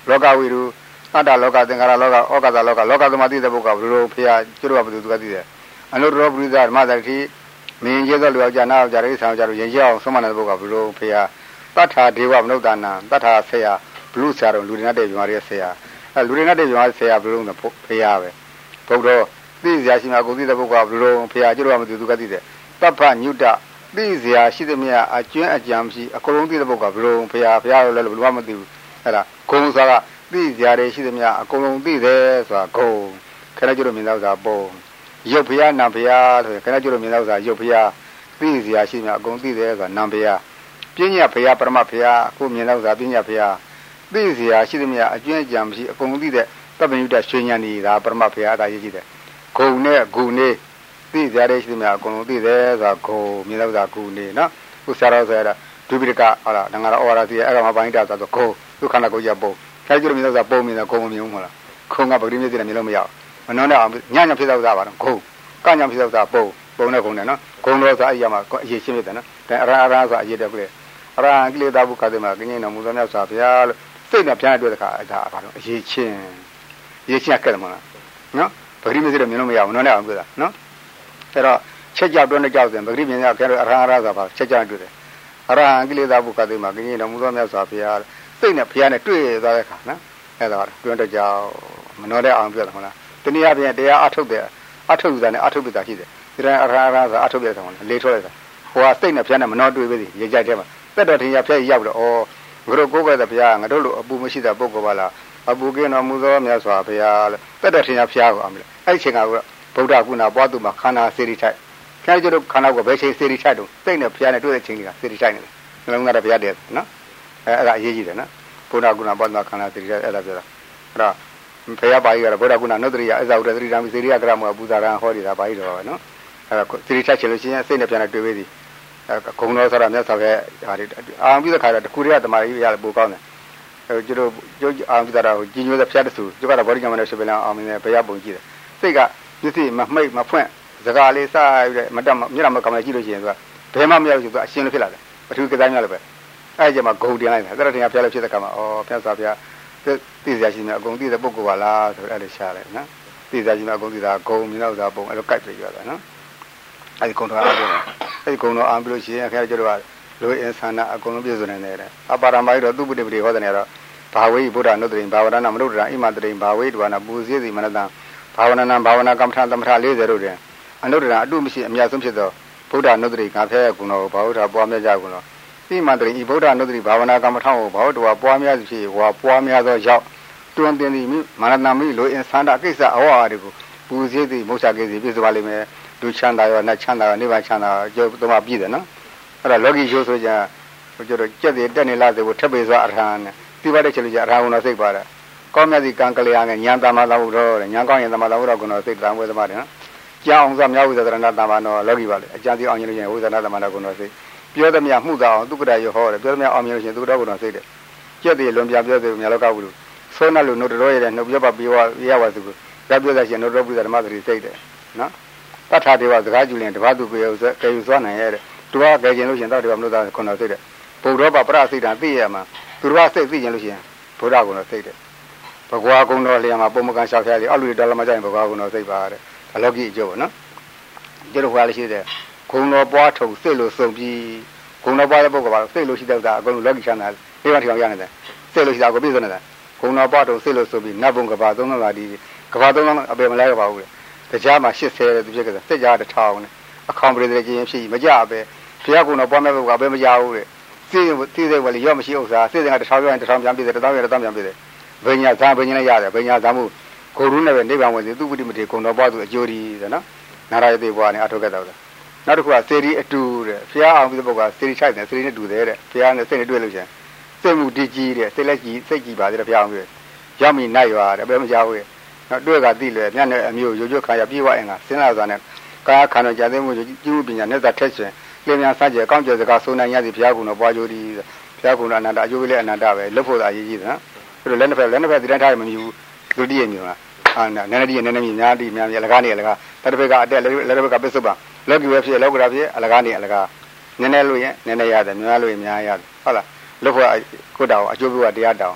လောကဝိရုအတ္တလောကသင်္ခါရလောကဩကာသလောကလောကသမတိတဲ့ပုဂ္ဂိုလ်ဘုရောဖရာကျွတ်ဘုသူသူကသိတယ်အနုတ္တရောပရိသဓမ္မတတိမင်းကျေသောလူယောက်ျားနာယောက်ျားတွေဆံယောက်ျားတို့ရင်ရှိအောင်ဆုံးမတဲ့ပုဂ္ဂိုလ်ဘုရောဖရာတတ္ထာဒေဝမနုဿာနံတတ္ထာဆရာဘလူဆရာတို့လူတွေနဲ့တည်းပြမာရဲ့ဆရာအဲလူတွေနဲ့တည်းပြမာဆရာဘလူလုံးဖရာပဲဘုရားသိစရာရှိမှကိုသိတဲ့ပုဂ္ဂိုလ်ဘလူလုံးဖရာကျွတ်ဘုသူသူကသိတယ်တပ္ပညုတသိစရာရှိသမျှအကျွမ်းအကြံရှိအကုန်လုံးသိတဲ့ပုဂ္ဂိုလ်ဘလူလုံးဖရာဖရာလည်းဘလူမသိဘူးအဲ့ဒါဂုံဆိုတာသိစရာတွေရှိသမျှအကုန်လုံးသိတယ်ဆိုတာဂုံခဏကျွတ်မြင်တော့ဆိုတာပုံရုပ်ဖရာနာဖရာဆိုခဏကျွတ်မြင်တော့ဆိုတာရုပ်ဖရာသိစရာရှိသမျှအကုန်သိတယ်ဆိုတာနာဖရာပညာဖရာပရမဖရာကိုမြင်တော့ဆိုတာပညာဖရာသိစရာရှိသမျှအကျွမ်းအကြံရှိအကုန်လုံးသိတဲ့တပ္ပညုတရွှေဉာဏ်ဤဒါပရမဖရာအတားရေးကြည့်တယ်ဂုံနဲ့ဂုံနေသိစရာတွေရှိသမျှအကုန်လုံးသိတယ်ဆိုတာဂုံမြင်တော့ဆိုတာဂုံနေနော်ခုဆရာတော်ဆိုရတာဒုပိရကဟုတ်လားငါတော့ဩဝါဒစီအဲ့ကောင်မပိုင်းတာဆိုတော့ဂုံဒုက္ခနာကိုရပုံခိုင်းကြလို့မြင်တော့ဆိုတာပုံမြင်တော့ဂုံမမြင်ဘူးမဟုတ်လားခုံကပဂရိမျက်စိနဲ့မြင်လို့မရဘူးမနှောနဲ့အောင်ညညဖြစ်တော့တာပါတော့ဂုံကညဖြစ်တော့တာပုံပုံနဲ့ဂုံနဲ့နော်ဂုံတော့ဆိုအဲ့ရမှာအရေးရှင်းဖြစ်တယ်နော်ဒါအရာအရာဆိုအရေးတယ်ကလေးအရာကိလေသာဘုခါတဲ့မှာကင်းနေတော်မူသောမြတ်စွာဘုရားလို့စိတ်နဲ့ပြန်တွေ့တဲ့ခါအဲ့ဒါဘာလို့အရေးချင်းရေးချင်းကဲတယ်မဟုတ်လားနော်ပဂရိမျက်စိနဲ့မြင်လို့မရဘူးနှောနဲ့အောင်တွေ့တာနော်အဲ့တော့ချက်ကြောက်တွန်းတဲ့ကြောက်တယ်ပဂရိမျက်စိကဲတော့အရာအရာဆိုပါချက်ကြောက်တွေ့တယ်အရာကိလေသာဘုခါတဲ့မှာကင်းနေတော်မူသောမြတ်စွာဘုရားစိတ်နဲ့ဘုရားနဲ့တွေ့သွားတဲ့ခါနော်အဲ့ဒါတွန်းတဲ့ကြောက်မနှောတဲ့အောင်တွေ့တယ်ဟုတ်လားတနည်းအားဖြင့်တရားအထုတ်တယ်အထုတ်တာနဲ့အထုတ်ပြတာရှိတယ်ဒီတိုင်းအရာအရာဆိုအထုတ်ပြတယ်ဆိုတော့လေထွက်လိုက်တာဟိုကစိတ်နဲ့ဘုရားနဲ့မနှောတွေ့ပဲစီရေကြိုက်တဲ့မှာတက်တော်ထင်ရဖျက်ရောက်တော့ဩငါတို့ကိုယ်ပဲတဲ့ဘုရားငါတို့လိုအပူမရှိတဲ့ပုဂ္ဂိုလ်ပါလားအပူကင်းတော်မူသောမြတ်စွာဘုရားလို့တက်တော်ထင်ရဖျားကိုအောင်လေအဲ့ချိန်ကဗုဒ္ဓကုဏပွားသူမှာခန္ဓာစေရီထိုက်ခဏကျတော့ခန္ဓာကိုဘယ်ချိန်စေရီထိုက်တော့စိတ်နဲ့ဘုရားနဲ့တွေ့တဲ့ချိန်ကစေရီထိုက်နေတယ်နှလုံးသားတဲ့ဘုရားတည်းနော်အဲအဲ့ဒါအရေးကြီးတယ်နော်ဗုဒ္ဓကုဏပွားသူမှာခန္ဓာစေရီထိုက်အဲ့ဒါပြောတာအဲ့ဒါဘုရားပါဠိကတော့ဗုဒ္ဓကုဏနုတ္တရိယအဇဝတ္တရိတံစေရိယကရမောပူဇာရံဟောနေတာပါဠိတော်ပဲနော်အဲ့ဒါစေရီထိုက်ချင်လို့ရှိရင်စိတ်နဲ့ဘုရားနဲ့တွေ့ပဲစီဂုံတော်ဆိုတာမြတ်စွာဘုရားဟာဒီအာရုံပြုတဲ့ခါကျတခုတည်းကတမာရီရတယ်ပိုကောင်းတယ်အဲကျတို့ကျုပ်အာရုံပြုတာကိုကြီးညိုတဲ့ဖျက်တဆူကျုပ်ကတော့ဘောဓိကမ္မနဲ့ရှိပလန်အောင်မြင်တယ်ဘုရားပုံကြည့်တယ်စိတ်ကမျက်စိမမှိတ်မဖွင့်စကားလေးစားရတဲ့မတက်မျက်နှာမကမကြည့်လို့ရှိရင်သူကဘယ်မှမရောက်ဘူးသူကအရှင်းလို့ဖြစ်လာတယ်ပထဝီကစားများလည်းပဲအဲ့ဒီကျမှဂုံတင်လိုက်တယ်အဲ့ဒါတင်ကဖျက်လို့ဖြစ်တဲ့ခါမှာဩဖျက်စွာဘုရားသိစရာရှိနေအကုန်သိတဲ့ပုဂ္ဂိုလ်ပါလားဆိုအဲ့လိုရှားတယ်နော်သိစရာရှိနေအကုန်သိတာဂုံမြင်တော့တာပုံအဲ့လိုကြိုက်ပြရတာနော်အဲ့ဒီကုံတော်အားပြောတယ်အဲ့ဒီကုံတော်အားပြောလို့ရှိရင်အခါကျတော့လူအင်းဆန္ဒအကုန်လုံးပြည့်စုံနေတယ်အပါရမိုက်တော့သူပ္ပတိပတိဟောတယ်တော့ဘာဝေဗုဒ္ဓနုတ္တရိဘာဝနာမနုတ္တရာဣမတ္တရိဘာဝေဒဝနာပူဇေစီမနတံဘာဝနာနာဘာဝနာကမ္မထသမထ၄၀တို့တွင်အနုတ္တရာအတုမရှိအများဆုံးဖြစ်သောဗုဒ္ဓနုတ္တရိငါဖဲကုံတော်ဘာဝထပွားများကြကုံတော်ဣမတ္တရိဤဗုဒ္ဓနုတ္တရိဘာဝနာကမ္မထကိုဘာဝတဝပွားများစီဖြစ်ဝါပွားများသောရောက်တွန်းတင်သည်မနတံမိလူအင်းဆန္ဒကိစ္စအဝါအားတွေကိုပူဇေစီမုစ္ဆာကိစ္စပြည့်စုံပါလိမ့်မယ်လူချမ်းသာရောနတ်ချမ်းသာရောနိဗ္ဗာန်ချမ်းသာရောကျုပ်တို့မှပြည့်တယ်နော်အဲ့ဒါလောကီချိုးဆိုကြကျတော့ကြက်တွေတက်နေလားဆိုထပ်ပေစွာအရဟံနဲ့ဒီပါတဲ့ချက်လို့ကြအရဟံတော်စိတ်ပါတာကောင်းမြတ်စီကံကလျာနဲ့ဉာဏ်တမသာဟုတော်တဲ့ဉာဏ်ကောင်းရင်တမသာဟုတော်ကုဏတော်စိတ်တံဝေသမတယ်နော်ကြောင်းစားမြောက်ဝိသရဏတမ္မာနောလောကီပါလေအကျဉ်းစီအောင်ရင်လို့ရင်ဝိသရဏတမ္မာနောကုဏတော်စိတ်ပြောသည်မြမှုသာအောင်သူကတရဟောတယ်ပြောသည်မြအောင်မြင်လို့ရှင်သူတော်ကုဏတော်စိတ်တယ်ကြက်တွေလွန်ပြပြောသည်မြလောကဝုလို့သောနလို့နှုတ်တော်ရတဲ့နှုတ်ပြပပြီးဝရဝစုကိုကြပြောတဲ့ရှင်နှုတ်တော်ပြုတဲ့ဓမ္မသတိစိတ်တယ်နော်တထာဒေဝစကားကျူလင်တပတ်သူပြေဥစကေယူစွာနိုင်ရတဲ့သူကကဲကျင်လို့ရှင်တောက်ဒေဝမလို့သာခုနတော်စိတ်တဲ့ဘုရောပပရစိတ်တံသိရမှာသူတော်စိတ်သိကျင်လို့ရှင်ဘုရားကုဏတော်စိတ်တဲ့ဘဂဝါကုဏတော်လျာမှာပုံမကန်လျှောက်ဖျားလေးအောက်လူတော်လည်းမကြိုင်ဘဂဝါကုဏတော်စိတ်ပါတဲ့အလောကီအကျိုးပေါ့နော်ကျတော့ဟွာလေးရှိတဲ့ဂုံတော်ပွားထုံစိတ်လို့စုံပြီးဂုံတော်ပွားတဲ့ပုဂ္ဂိုလ်ပါစိတ်လို့ရှိတဲ့ဥစ္စာအကုန်လုံးလောကီချမ်းသာလေးပါးထီအောင်ရနေတယ်စိတ်လို့ရှိတာကိုပြည့်စုံနေတာဂုံတော်ပွားထုံစိတ်လို့စုံပြီးနတ်ဘုံကဘာသုံးလုံးလာဒီကဘာသုံးလုံးအပေမလဲပါဘူးလေတရားမှာ၈၀တဲ့သူဖြစ်ကြတယ်စိတ်ကြားတစ်ထောင်နဲ့အခေါင်ပရိသေခြင်းဖြစ်မကြပဲဘုရားကုဏတော်ပွားမဲ့ပုဂ္ဂိုလ်ကပဲမကြဘူးတဲ့စိတ်စိတ်စိတ်ဝလီရောမရှိဥစ္စာစိတ်ကတစ်ထောင်ရောရင်တစ်ထောင်ပြန်ပြည့်တယ်တစ်ထောင်ရောတစ်ထောင်ပြန်ပြည့်တယ်ဘိညာဇာဘိညာလည်းရတယ်ဘိညာဇာမှုဂုရုနဲ့ပဲနိဗ္ဗာန်ဝင်စီသူပတိမတိဂုံတော်ပွားသူအကျိုးဒီတဲ့နော်နာရယတိဘွားနဲ့အထောက်ခဲ့တော့နောက်တစ်ခုကစေရီအတူတဲ့ဘုရားအောင်ပြီးတဲ့ပုဂ္ဂိုလ်ကစေရီချိုက်တယ်စေရီနဲ့တူတယ်တဲ့ဘုရားနဲ့စိတ်နဲ့တွေ့လို့ရှိရင်စိတ်မှုတည်ကြည်တဲ့စိတ်လက်ကြီးစိတ်ကြည်ပါတဲ့ဘုရားအောင်ပြီးရောက်မိနိုင်ရွာတဲ့ဘယ်မကြောက်ဘူးနောက်တွေ့ကတိလေမြတ်နဲ့အမျိုးရိုးရိုးခါရပြေးဝအင်္ဂါစဉ်းစားစွာနဲ့ကာခန္ဓာကြတဲ့မှုကျူးပညာနဲ့သာထက်ရှင်လင်းမြန်စကြကောင်းကြစကားဆိုနိုင်ရသည်ဘုရားကုဏပွားကြိုးဒီဘုရားကုဏအနန္တအကျိုးကလေးအနန္တပဲလွတ်ဖို့သာအရေးကြီးတယ်နော်အဲ့လိုလက်နှစ်ဖက်လက်နှစ်ဖက်ဒီတိုင်းထားရမမြည်ဘူးဒုတိယမျိုးလားအာနည်းနည်းဒီနည်းနည်းမြည်များဒီများများအလကားနေအလကားတစ်တစ်ဖက်ကအတက်လက်တစ်ဖက်ကပစ္စုပန်လောကီပဲဖြစ်လောကရာဖြစ်အလကားနေအလကားနည်းနည်းလို့ရင်နည်းနည်းရတယ်များလို့ရင်များရတယ်ဟုတ်လားလွတ်ဖို့ကိုတောင်အကျိုးပြုတာတရားတောင်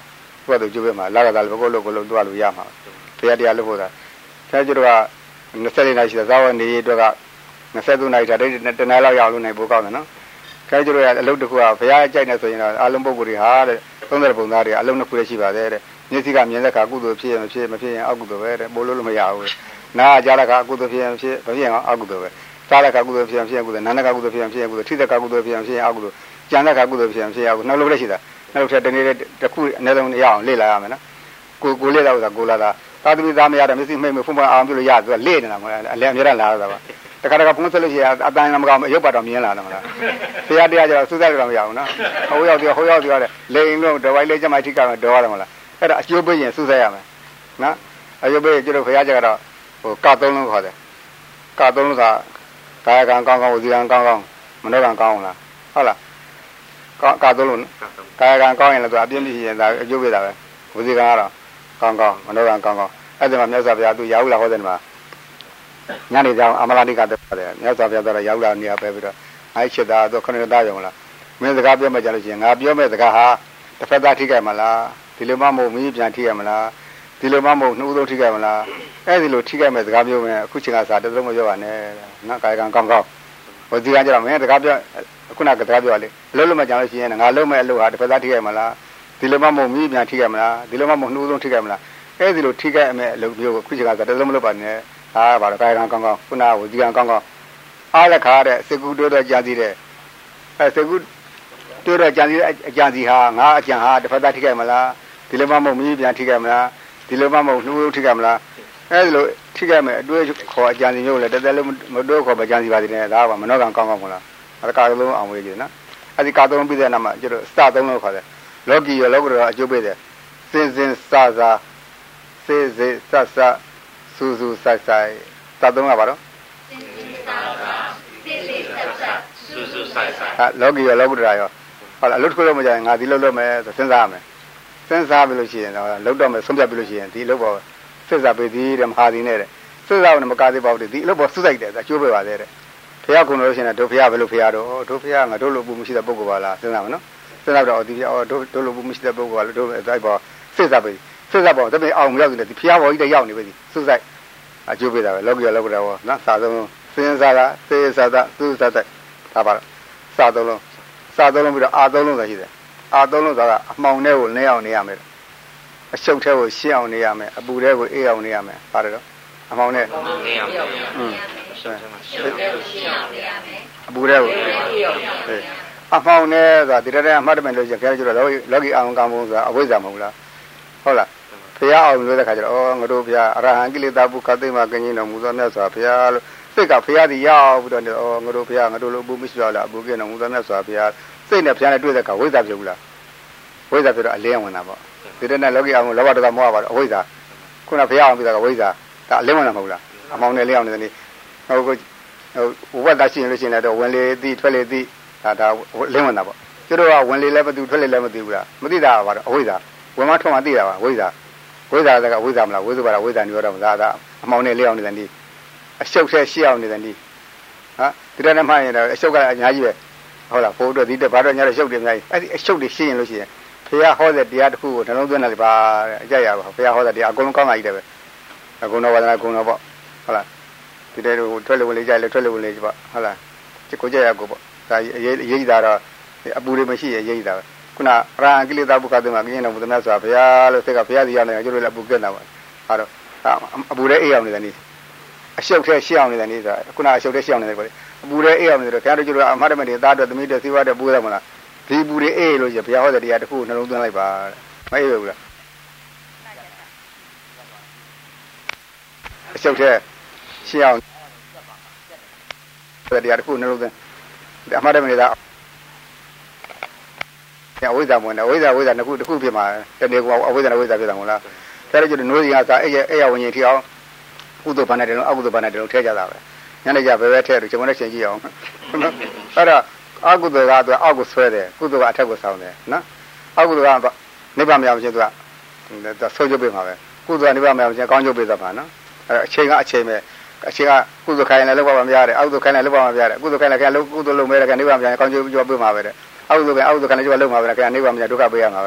သူကသူကျုပ်ပဲမှာလာကသာလည်းဘကိုလို့ကိုလို့တွားလို့ရမှာဘုရားတရားလို့ဟောတာဆရာကျတို့က24နာရီရှိတာဇာဝနေအတွက်က23နာရီဒါတနည်းလောက်ရအောင်လုပ်နိုင်ဖို့ကောင်းတယ်နော်ဆရာကျတို့ကအလုပ်တစ်ခုကဘုရားကြိုက်နေဆိုရင်တော့အလုံးပုဂ္ဂိုလ်တွေဟာတဲ့30ပုံသားတွေအလုံးနှစ်ခုလည်းရှိပါတယ်တဲ့မျက်စိကမြင်တဲ့အခါကုသိုလ်ဖြစ်ရင်မဖြစ်မဖြစ်ရင်အကုသိုလ်ပဲတဲ့ပို့လို့လို့မရဘူးနားကြားတဲ့အခါကုသိုလ်ဖြစ်ရင်ဖြစ်မဖြစ်ရင်အကုသိုလ်ပဲစားတဲ့အခါကုသိုလ်ဖြစ်ရင်ဖြစ်ရင်ကုသိုလ်နားတဲ့အခါကုသိုလ်ဖြစ်ရင်ဖြစ်ရင်ကုသိုလ်ထိတဲ့အခါကုသိုလ်ဖြစ်ရင်ဖြစ်ရင်အကုသိုလ်ကြံတဲ့အခါကုသိုလ်ဖြစ်ရင်ဖြစ်ရင်အကုသိုလ်နောက်လို့လည်းရှိတာနောက်ထပ်တနေ့တစ်ခုအနည်းဆုံးရအောင်လေ့လာရမယ်နော်ကိုကိုလေ့လာဥစ္စာကိုလာတာသာသမီသားမရတဲ့မျက်စိမိတ်မဖုံးဖုံးအောင်ပြုလို့ရသူကလေ့နေတာမဟုတ်လားအလဲအများရလာတာပါတခါတခါဖုံးဆက်လို့ရှိရင်အတန်မကောင်းရုပ်ပါတော့မြင်လာတယ်မလားဘုရားတရားကျတော့စူးစိုက်လို့မရဘူးနော်ဟိုရောက်ပြောဟိုရောက်ပြောတဲ့လိန်လို့တဝိုင်းလေးကျမထိကတော့တော်ရတယ်မလားအဲ့ဒါအကျိုးပေးရင်စူးစိုက်ရမယ်နော်အကျိုးပေးကျတော့ဘုရားကျတော့ဟိုကသုံးလုံးခေါ်တယ်ကသုံးလုံးသာကာယကံကောင်းကောင်းဝစီကံကောင်းကောင်းမနောကံကောင်းလားဟုတ်လားကသုံးလုံးကာယကံကောင်းရင်လည်းသူအပြည့်မရှိရင်ဒါအကျိုးပေးတာပဲဝစီကံကတော့ကောင်းကောင်းမနောကံကောင်းကောင်းအဲ့ဒီမှာမြတ်စွာဘုရားသူရာဟုလာဟောတယ်မှာညနေကြောင်အမလာနိကတက်ပါတယ်မြတ်စွာဘုရားတော့ရောက်လာနေရပဲပြီးတော့အဲ့ချက်သားတော့ခဏသားရုံလားမင်းစကားပြောမှကြလို့ရှိရင်ငါပြောမဲ့စကားဟာတစ်ဖက်သားထိခိုက်မလားဒီလိုမှမဟုတ်မင်းပြန်ထိခိုက်မလားဒီလိုမှမဟုတ်နှုတ်ဆုံးထိခိုက်မလားအဲ့ဒီလိုထိခိုက်မဲ့စကားပြောမယ်အခုချိန်ကစားတလုံးမပြောပါနဲ့နော်ကာယကံကောင်းကောင်းဟိုဒီကကြတော့မင်းစကားပြောခုနကစကားပြောလေအလုံးလုံးမှကြလို့ရှိရင်ငါလုံးမဲ့အလုပ်ဟာတစ်ဖက်သားထိခိုက်မလားဒီလိုမှမဟုတ်မင်းပြန်ထိခိုက်မလားဒီလိုမှမဟုတ်နှုတ်ဆုံးထိခိုက်မလားအဲ့ဒီလိုထိခိုက်မဲ့အလုပ်မျိုးကိုခုချိန်ကစားတလုံးမလုပ်ပါနဲ့ဟာဘာလို့ကာယကံကောင်းကောင်းခုနကဝစီကံကောင်းကောင်းအားလက်ခါတဲ့စေကုတိုးတော့ကြာစီတဲ့အဲစေကုတိုးတော့ကြာစီအကြာစီဟာငါအကြံဟာတစ်ဖက်သားထိခိုက်မလားဒီလိုမှမဟုတ်မင်းပြန်ထိခိုက်မလားဒီလိုမှမဟုတ်နှုတ်ထိခိုက်မလားအဲဒီလိုထိခိုက်မဲ့အတွေ့ခေါ်အကြံစီမျိုးလည်းတသက်လုံးမတိုးခေါ်ပါကြံစီပါသေးတယ်ဒါကမနောကံကောင်းကောင်းမလားအကာလုံးအောင်ဝေးကြည့်နော်အဲဒီကာသုံးပြီးတဲ့နောက်မှာကျတော့စသုံးလို့ခေါ်တယ်လောကီရောလောကရောအကျိုးပေးတယ်စင်စင်စစာစေစေစစစူးစူးဆိုင်ဆိုင်စသုံးရပါတော့စင်စင်စစာစေစေစစစူးစူးဆိုင်ဆိုင်ဟာလောကီရောလောကရောရောဟုတ်လားအလုပ်တစ်ခုလုပ်မကြရင်ငါဒီလုပ်လုပ်မယ်ဆိုစဉ်းစားရမယ်စဉ်းစားပြီးလို့ရှိရင်တော့လုပ်တော့မယ်ဆုံးဖြတ်ပြီးလို့ရှိရင်ဒီလုပ်ပေါ်စစ်စားပေးသည်တဲ့မဟာဒီနဲ့တဲ့စစ်စားကမကားသေးပါဘူးဒီအလုပ်ပေါ်စူးစိုက်တယ်အကျိုးပေးပါသေးတယ်ဖះခုံလို့ရှိရင်တို့ဖះဘယ်လိုဖះတော့တို့ဖះငါတို့လိုပူမရှိတဲ့ပုဂ္ဂိုလ်ပါလားစဉ်းစားမယ်နော်စဉ်းစားတော့ဒီဖះအော်တို့တို့လိုပူမရှိတဲ့ပုဂ္ဂိုလ်ကတို့အဲ့ပေါ်စစ်စားပေးစစ်စားပေါ်တပည့်အောင်မရောက်တယ်ဒီဖះပေါ်ကြီးတရောက်နေပြီစူးစိုက်အကျိုးပေးတာပဲလောကီလောကရောနော်စာသုံးစဉ်းစားတာစေစားတာစူးစားတဲ့ဒါပါစာသုံးလုံးစာသုံးလုံးပြီးတော့အာသုံးလုံးသာရှိတယ်အာသုံးလုံးဆိုတာအမှောင်ထဲကိုနင်းအောင်နေရမယ်အရှုပ်ထဲကိုရှင်းအောင်နေရမယ်အပူထဲကိုအေးအောင်နေရမယ်ပါတယ်တော့အမှောင်ထဲနေအောင်อืมရှင်းအောင်နေရမယ်အပူထဲကိုအမှောင်ထဲဆိုတာဒီတဲ့အမှတ်တမဲ့လို့ရှိရင်ခဲကျတော့လောကီအောင်ကောင်းဖို့ဆိုတာအဝိဇ္ဇာမဟုတ်လားဟုတ်လားဘုရားအောင်လို့တဲ့ခါကျတော့ဩငါတို့ဘုရားအရဟံကိလေသာပုခသိမကင်းကြီးတော်မူသောမြတ်စွာဘုရားလို့စိတ်ကဘုရားဒီရောက်ပြီးတော့ဩငါတို့ဘုရားငါတို့လိုအပူမရှိတော့လားအပူကင်းတော်မူသောမြတ်စွာဘုရားစိတ်နဲ့ဘုရားနဲ့တွေ့တဲ့ခါဝိဇ္ဇာပြုတ်ဘူးလားဝိဇ္ဇာပြုတ်တော့အလင်းဝင်တာပေါ့ဒီတဲ့နဲ့လောကီအောင်လောဘဒေါသမောဟပါတော့အဝိဇ္ဇာခုနဘုရားအောင်ပြီးတော့ဝိဇ္ဇာဒါအလင်းဝင်တာမဟုတ်လားအမောင်နဲ့လင်းအောင်နေတဲ့နေ့ဟိုဟိုဝတ်သားရှိရင်လို့ရှိရင်တော့ဝင်လေသည်ထွက်လေသည်ဒါဒါလင်းဝင်တာပေါ့ကျတို့ကဝင်လေလည်းမသိထွက်လေလည်းမသိဘူးလားမသိတာပါတော့အဝိဇ္ဇာဝင်မထွက်မှသိတာပါဝိဇ္ဇာဝိဇ္ဇာကဝိဇ္ဇာမလားဝိဇ္ဇာပါလားဝိဇ္ဇာညောတော့မလားဒါအမောင်နဲ့လင်းအောင်နေတဲ့နေ့အရှုပ်ထဲရှိအောင်နေတဲ့နေ့ဟာဒီတဲ့နဲ့မှရင်တော့အရှုပ်ကအများကြီးပဲဟုတ်လားဖို့တော့ဒီတဲ့ဘာတော့ညတော့ရှုပ်တယ်အများကြီးအဲ့ဒီအရှုပ်တွေရှိရင်လို့ရှိရင်ဘုရားဟောတဲ့တရားတစ်ခုကိုနှလုံးသွင်းတယ်ပါအကြရပါဘုရားဟောတဲ့တရားအကုန်လုံးကောင်းတာကြီးတယ်ပဲအကုန်တော်ဝါဒနာအကုန်တော်ပေါ့ဟုတ်လားဒီတဲ့ကိုထွက်လို့ဝင်လေကြလေထွက်လို့ဝင်လေပေါ့ဟုတ်လားကိုကြရကိုပေါ့ဒါအရေးအရေးတာတော့အပူတွေမရှိရအရေးတာပဲခုနအရာကိလေသာဘုခသိမှာကင်းတော်မူသမျှဆိုတာဘုရားလို့စိတ်ကဘုရားစီရောက်နေတာကျတို့လည်းအပူကက်တာပါဟာတော့အပူတဲ့အေးအောင်နေတဲ့နေ့အရှုပ်ထဲရှေ့အောင်နေတဲ့နေ့ဆိုတာခုနအရှုပ်ထဲရှေ့အောင်နေတယ်ပေါ့အပူတဲ့အေးအောင်နေတယ်ခင်ဗျားတို့ကျတို့အမှားတမဲ့တွေသားတို့သမီးတို့စီးပွားတဲ့ပူးတယ်မလားဒီပူတွေအေးလို့ရှိရင်ဘုရားဟောတဲ့တရားတစ်ခုနှလုံးသွင်းလိုက်ပါမအေးဘူးလားအရှုပ်ထဲရှေ့အောင်တဲ့တရားတစ်ခုနှလုံးသွင်းအမှားတမဲ့တွေအဝိဇ္ဇာမဝင်တယ်အဝိဇ္ဇာဝိဇ္ဇာနှစ်ခုတစ်ခုဖြစ်မှာတနေ့ကအဝိဇ္ဇာနဲ့ဝိဇ္ဇာဖြစ်တာမဟုတ်လားဒါလည်းကျတော့နိုးစီကစားအဲ့ရအဲ့ရဝင်ရင်ထီအောင်ကုသိုလ်ဘာနဲ့တယ်လို့အကုသိုလ်ဘာနဲ့တယ်လို့ထဲကြတာပဲညနေကျဘယ်ပဲထဲလို့ကျွန်တော်လည်းရှင်းကြည့်အောင်အဲ့တော့အကုသိုလ်ကတော့အောက်ကိုဆွဲတယ်ကုသိုလ်ကအထက်ကိုဆောင်းတယ်နော်အကုသိုလ်ကနိဗ္ဗာန်မရောက်ချင်းသူကဆွဲကြပေးမှာပဲကုသိုလ်ကနိဗ္ဗာန်မရောက်ချင်းကောင်းကျိုးပေးသမှာနော်အဲ့အချိန်ကအချိန်ပဲအချိန်ကကုသိုလ်ခိုင်းလည်းလုပ်ပါမရတယ်အကုသိုလ်ခိုင်းလည်းလုပ်ပါမရတယ်ကုသိုလ်ခိုင်းလည်းခိုင်းလုပ်ကုသိုလ်လုပ်မဲတယ်ကနိဗ္ဗာန်ပြန်ကောင်းကျိုးပြောပေးမှာပဲတဲ့အကုသိုလ်ကအကုသိုလ်ခိုင်းလည်းကျိုးလုပ်မှာပဲခင်ဗျာနိဗ္ဗာန်ပြန်ဒုက္ခပေးရမှာပဲတဲ့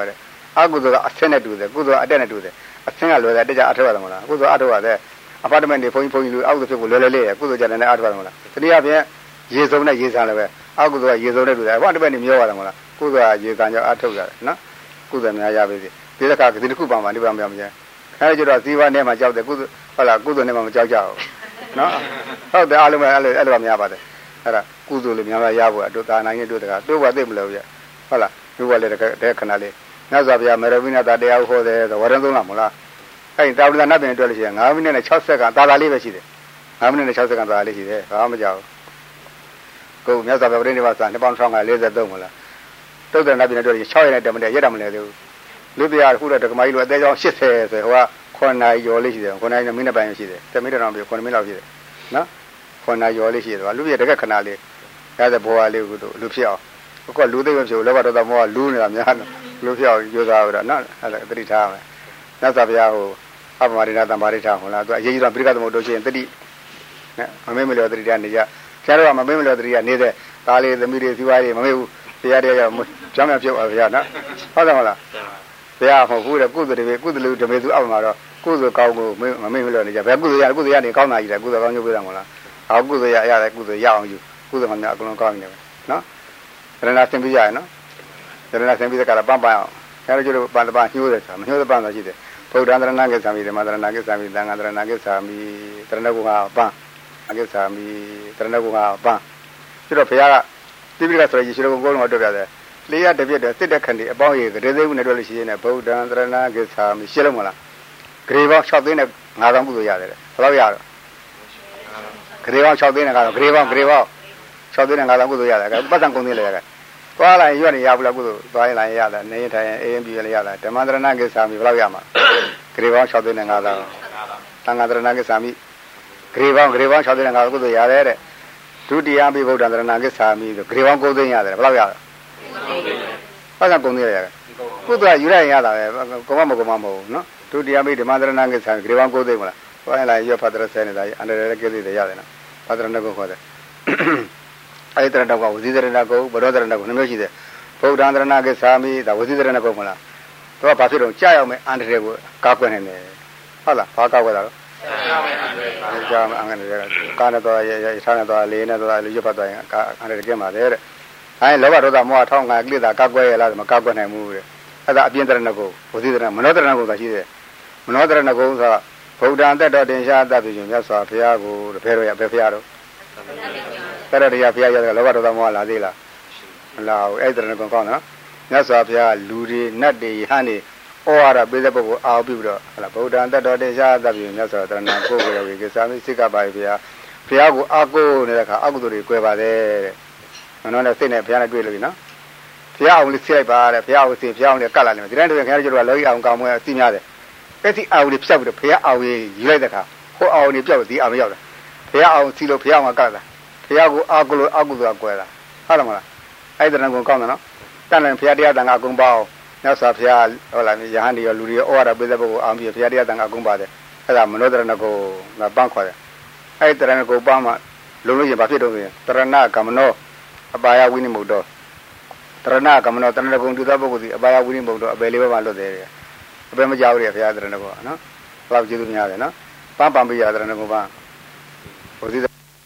အကုသိုလ်ကအဆင်းနဲ့တူတယ်ကုသိုလ်အတက်နဲ့တူတယ်အဆင်းကလွယ်တယ်တက်ကြအထောက်ရတယ်မလားကုသိုလ်အထောက်ရတယ်အပါတမန်တွေဘုန်းကြီးဘုန်းကြီးလူအောက်သို့ဖြစ်ဖို့လွယ်လွယ်လေးရကုသိုလ်ကြတယ်နဲ့အထောက်ရတယ်မလားတတိယပြန်ရေစုံနဲ့ရေဆန်လည်းပဲအကုသိုလ်ကရေစုံနဲ့တူတယ်အပါတမန်တွေမျောရတယ်မလားကုသိုလ်ကရေဆန်ကြောင့်အထောက်ရတယ်နော်ကုသိုလ်များရပါစေဒီတစ်ခါဒီတစ်ခုပါမှဒီပါမပြောင်းမကျန်အဲကျတော့ဇီဝနဲ့မှကြောက်တယ်ကုသိုလ်ဟုတ်လားကုသိုလ်နဲ့မှမကြောက်ကြဘူးနော်ဟုတ်တယ်အားလုံးပဲအဲ့လိုအဲ့လိုများပါတယ်အဲ့ဒါကုသိုလ်လေးများများရဖို့တို့သာနိုင်ရဲ့တို့တကားတို့ဘာသိမလို့ပြဟုတ်လားတို့ဘာလဲတဲ့ခဏလေးမြတ်စွာဘုရားမေရဝိနတာတရားဟောတယ်ဆိုဝရံသုံးလားမလားအဲ့ဒီတာဝတိနတ်ပြင်တွေ့လို့ရှိရင်၅မိနစ်နဲ့၆စက္ကန့်သာသာလေးပဲရှိတယ်၅မိနစ်နဲ့၆စက္ကန့်သာသာလေးရှိတယ်ဘာမှမကြောက်ဘူးကိုမြတ်စွာဘုရားပြိဋိဘသာနှစ်ပေါင်း၁၉၄၃မလားတုတ်တဲ့နတ်ပြင်တွေ့လို့၆ရက်နဲ့တမန်တည်းရက်တာမလဲသေးဘူးလူတရားခုတော့ဒကမကြီးလိုအသေးချောင်း၈၀ဆိုဟိုကခုနှစ်နာရီကျော်လေးရှိတယ်ခုနှစ်နာရီမိနစ်ပိုင်းရှိတယ်တမိနစ်တော့ပြခုနှစ်မိနစ်လောက်ရှိတယ်နော်ခုနှစ်နာရီကျော်လေးရှိတယ်လူပြတကက်ခဏလေးရတဲ့ဘောဟာလေးကိုလူဖြစ်အောင်အခုကလူသိမဖြစ်ဘူးလောဘဒေါသမောဟလူနေတာများလူဖြစ်အောင်ယူသားရတော့နော်အဲ့ဒါတတိထားမယ်မြတ်စွာဘုရားဟိုအပမရိဏတံပါရိထာဟောလားသူအရေးကြီးတော့ပြိက္ခသမုတ်တို့ရှိရင်တတိနဲ့မမေ့မလျော်တတိထားနေကြဆရာတော်ကမမေ့မလျော်တတိကနေတဲ့သားလေးသမီးတွေစီးပွားရေးမမေ့ဘူးတရားတရားရောက်ကြောင်းမြပြုတ်ပါဗျာနော်ဟုတ်တယ်မလားဘုရားမဟုတ်ဘူးတဲ့ကုသိုလ်တွေကုသိုလ်လူဓမေသူအပမှာတော့ကုသိုလ်ကောင်းကိုမမေ့မလျော်နေကြဘယ်ကုသိုလ်ရကုသိုလ်ရနေကောင်းတာကြီးတယ်ကုသိုလ်ကောင်းကျိုးပေးတာမဟုတ်လားအော်ကုသိုလ်ရရတယ်ကုသိုလ်ရအောင်ယူကုသိုလ်မှများအကုန်လုံးကောင်းနေတယ်နော်ရဏဆင်ပြီးရရနော်ရဏဆင်ပြီးတဲ့ကလာပန်းပန်းအောင်ဆရာတို့ကျတော့ပန်းတပန်းညှိုးတယ်ဆိုတာမညှိုးတဲ့ပန်းဆိုရှိတယ်ဗုဒ္ဓံတရဏကိစ္ဆာမိဓမ္မတရဏကိစ္ဆာမိသံဃာတရဏကိစ္ဆာမိတရဏကုငါပန်းအကိစ္ဆာမိတရဏကုငါပန်းကျတော့ဘုရားကတိပိဋကဆိုရရေရှိတော်ကိုလုံးတော့တွေ့ပြတယ်လေးရတပြည့်တဲ့စစ်တဲ့ခန္တီအပေါင်းရေဂရေသေးဘူးနဲ့တွေ့လို့ရှိရင်လည်းဗုဒ္ဓံတရဏကိစ္ဆာမိရှင်းလို့မလားဂရေပေါင်း၆သိန်းနဲ့၅သောင်းကုသိုလ်ရတယ်ဘယ်လောက်ရတော့ဂရေပေါင်း၆သိန်းနဲ့၅သောင်းဂရေပေါင်းဂရေပေါင်း၆သိန်းနဲ့၅သောင်းကုသိုလ်ရတယ်ပတ်စံကုန်သေးလေရတယ်သွားလိုက်ရွက်နေရဘူးလားကုသိုလ်သွားရင်လိုက်ရတာနေထိုင်ရင်အေးရင်ပြည့်လည်းရတာဓမ္မတရဏကိစ္ဆာမိဘယ်လောက်ရမှာဂရေပေါင်း၆သိန်းနဲ့၅သောင်းသံဃာတရဏကိစ္ဆာမိဂရေပေါင်းဂရေပေါင်း၆သိန်းနဲ့၅သောင်းကုသိုလ်ရတယ်တဲ့ဒုတိယပိဗုဒ္ဓံတရဏကိစ္ဆာမိဆိုဂရေပေါင်း၉သိန်းရတယ်ဘယ်လောက်ရလဲပတ်စံကုန်သေးလေရတယ်ကုသိုလ်ယူလိုက်ရတာပဲကောမမကောမမဟုတ်ဘူးနော်ဒုတိယပိဓမ္မတရဏကိစ္ဆာမိဂရေပေါင်း၉သိန်းမလားသွားရင်လိုက်ရွက်ဖတ်တဲ့ဆဲနေတာအန္တရာယ်ကိစ္စတွေရတယ်နော်ဖတ်တဲ့နကုခေါ်တယ်အဲ့ဒီတရဏကဝစီတရဏကုဘရောတရဏကုနှမျိုးရှိတယ်ဗုဒ္ဓံတရဏကိစ္ဆာမိဒါဝစီတရဏကုမလားသူကဘာဖြစ်တော့ကြာရောက်မယ်အန္တရာယ်ကိုကာကွယ်နေတယ်ဟုတ်လားဘာကာကွယ်တာလဲကြာရောက်မယ်အန္တရာယ်ကြာမယ်အန္တရာယ်ကာနဲ့တော့ရရထားနဲ့တော့လေးနဲ့တော့လူရွတ်ပတ်သွားရင်အန္တရာယ်ကျင်းပါတယ်တဲ့အဲလောဘဒေါသမောဟထောင်းငါကိလေသာကာကွယ်ရလားမကာကွယ်နိုင်ဘူးတဲ့အဲ့ဒါအပြင်းတရဏကုဝစီတရဏမနောတရဏကုသာရှိတယ်မနောတရဏကုဆိုဗုဒ္ဓံတက်တော်တင်ရှားတတ်ပြီမြတ်စွာဘုရားကိုဘယ်တော့ရဘယ်ဖျားတော့တရတရားဘုရားရတဲ့လောဘဒေါသမောဟလာသေးလားမလာဘူးအဲ့ဒါတရဏကုကောင်းနော်မြတ်စွာဘုရားလူတွေနတ်တွေဟန်းတွေဩဝါဒပေးတဲ့ပုဂ္ဂိုလ်အာပြီးပြီးတော့ဟလာဗုဒ္ဓံတက်တော်တင်ရှားတတ်ပြီမြတ်စွာတရဏကိုကိုရောကိစ္စမိစိကပါဘုရားဘုရားကိုအာကိုနေတဲ့အခါအကုသိုလ်တွေ꿰ပါတယ်တဲ့မနောနဲ့စိတ်နဲ့ဘုရားနဲ့တွေ့လို့ပြီနော်ဘုရားအောင်လေးစိလိုက်ပါတဲ့ဘုရားအောင်စိဘုရားအောင်လေးကတ်လာနေတယ်ဒီတိုင်းတည်းခင်ဗျားတို့ကလောကီအောင်ကောင်းမွေးအစီများတယ်အဲ့ဒီအောင်လေးဖြတ်ပြီးတော့ဘုရားအောင်ကြီးယူလိုက်တဲ့အခါဟိုအောင်ကြီးပြောက်ဒီအောင်ရောက်တယ်ဘုရားအောင်စီလို့ဘုရားအောင်ကတ်လာဘုရားကိုအာကိုလို့အာကုသိုလ်က꿰တာဟုတ်တယ်မလားအဲ့ဒီတည်းကကောင်းတယ်နော်တန်တယ်ဘုရားတရားတန်ခါအကုန်ပါအောင်မြတ်စွာဘုရားဟုတ်လားယဟန်တွေရောလူတွေရောဩဝါဒပေးတဲ့ပုဂ္ဂိုလ်အောင်ပြီးဘုရားတရားတန်ခါအကုန်ပါတယ်အဲ့ဒါမနောတရဏကိုငါပန်းခေါ်တယ်အဲ့ဒီတရဏကိုပန်းမှလုံးလို့ရင်ဘာဖြစ်တော့ဆိုရင်တရဏကမနောအပါယဝိနိမုတ်တော်တရဏကမနောတရဏဂုံတူသောပုဂ္ဂိုလ်စီအပါယဝိနိမုတ်တော်အပယ်လေးပါးမှလွတ်တယ်အပယ်မကြောက်ရဘုရားတရဏကိုနော်ဘယ်လောက်ကျေးဇူးများတယ်နော်ပန်းပန်ပေးရတရဏကိုပန်းဟိုဒီ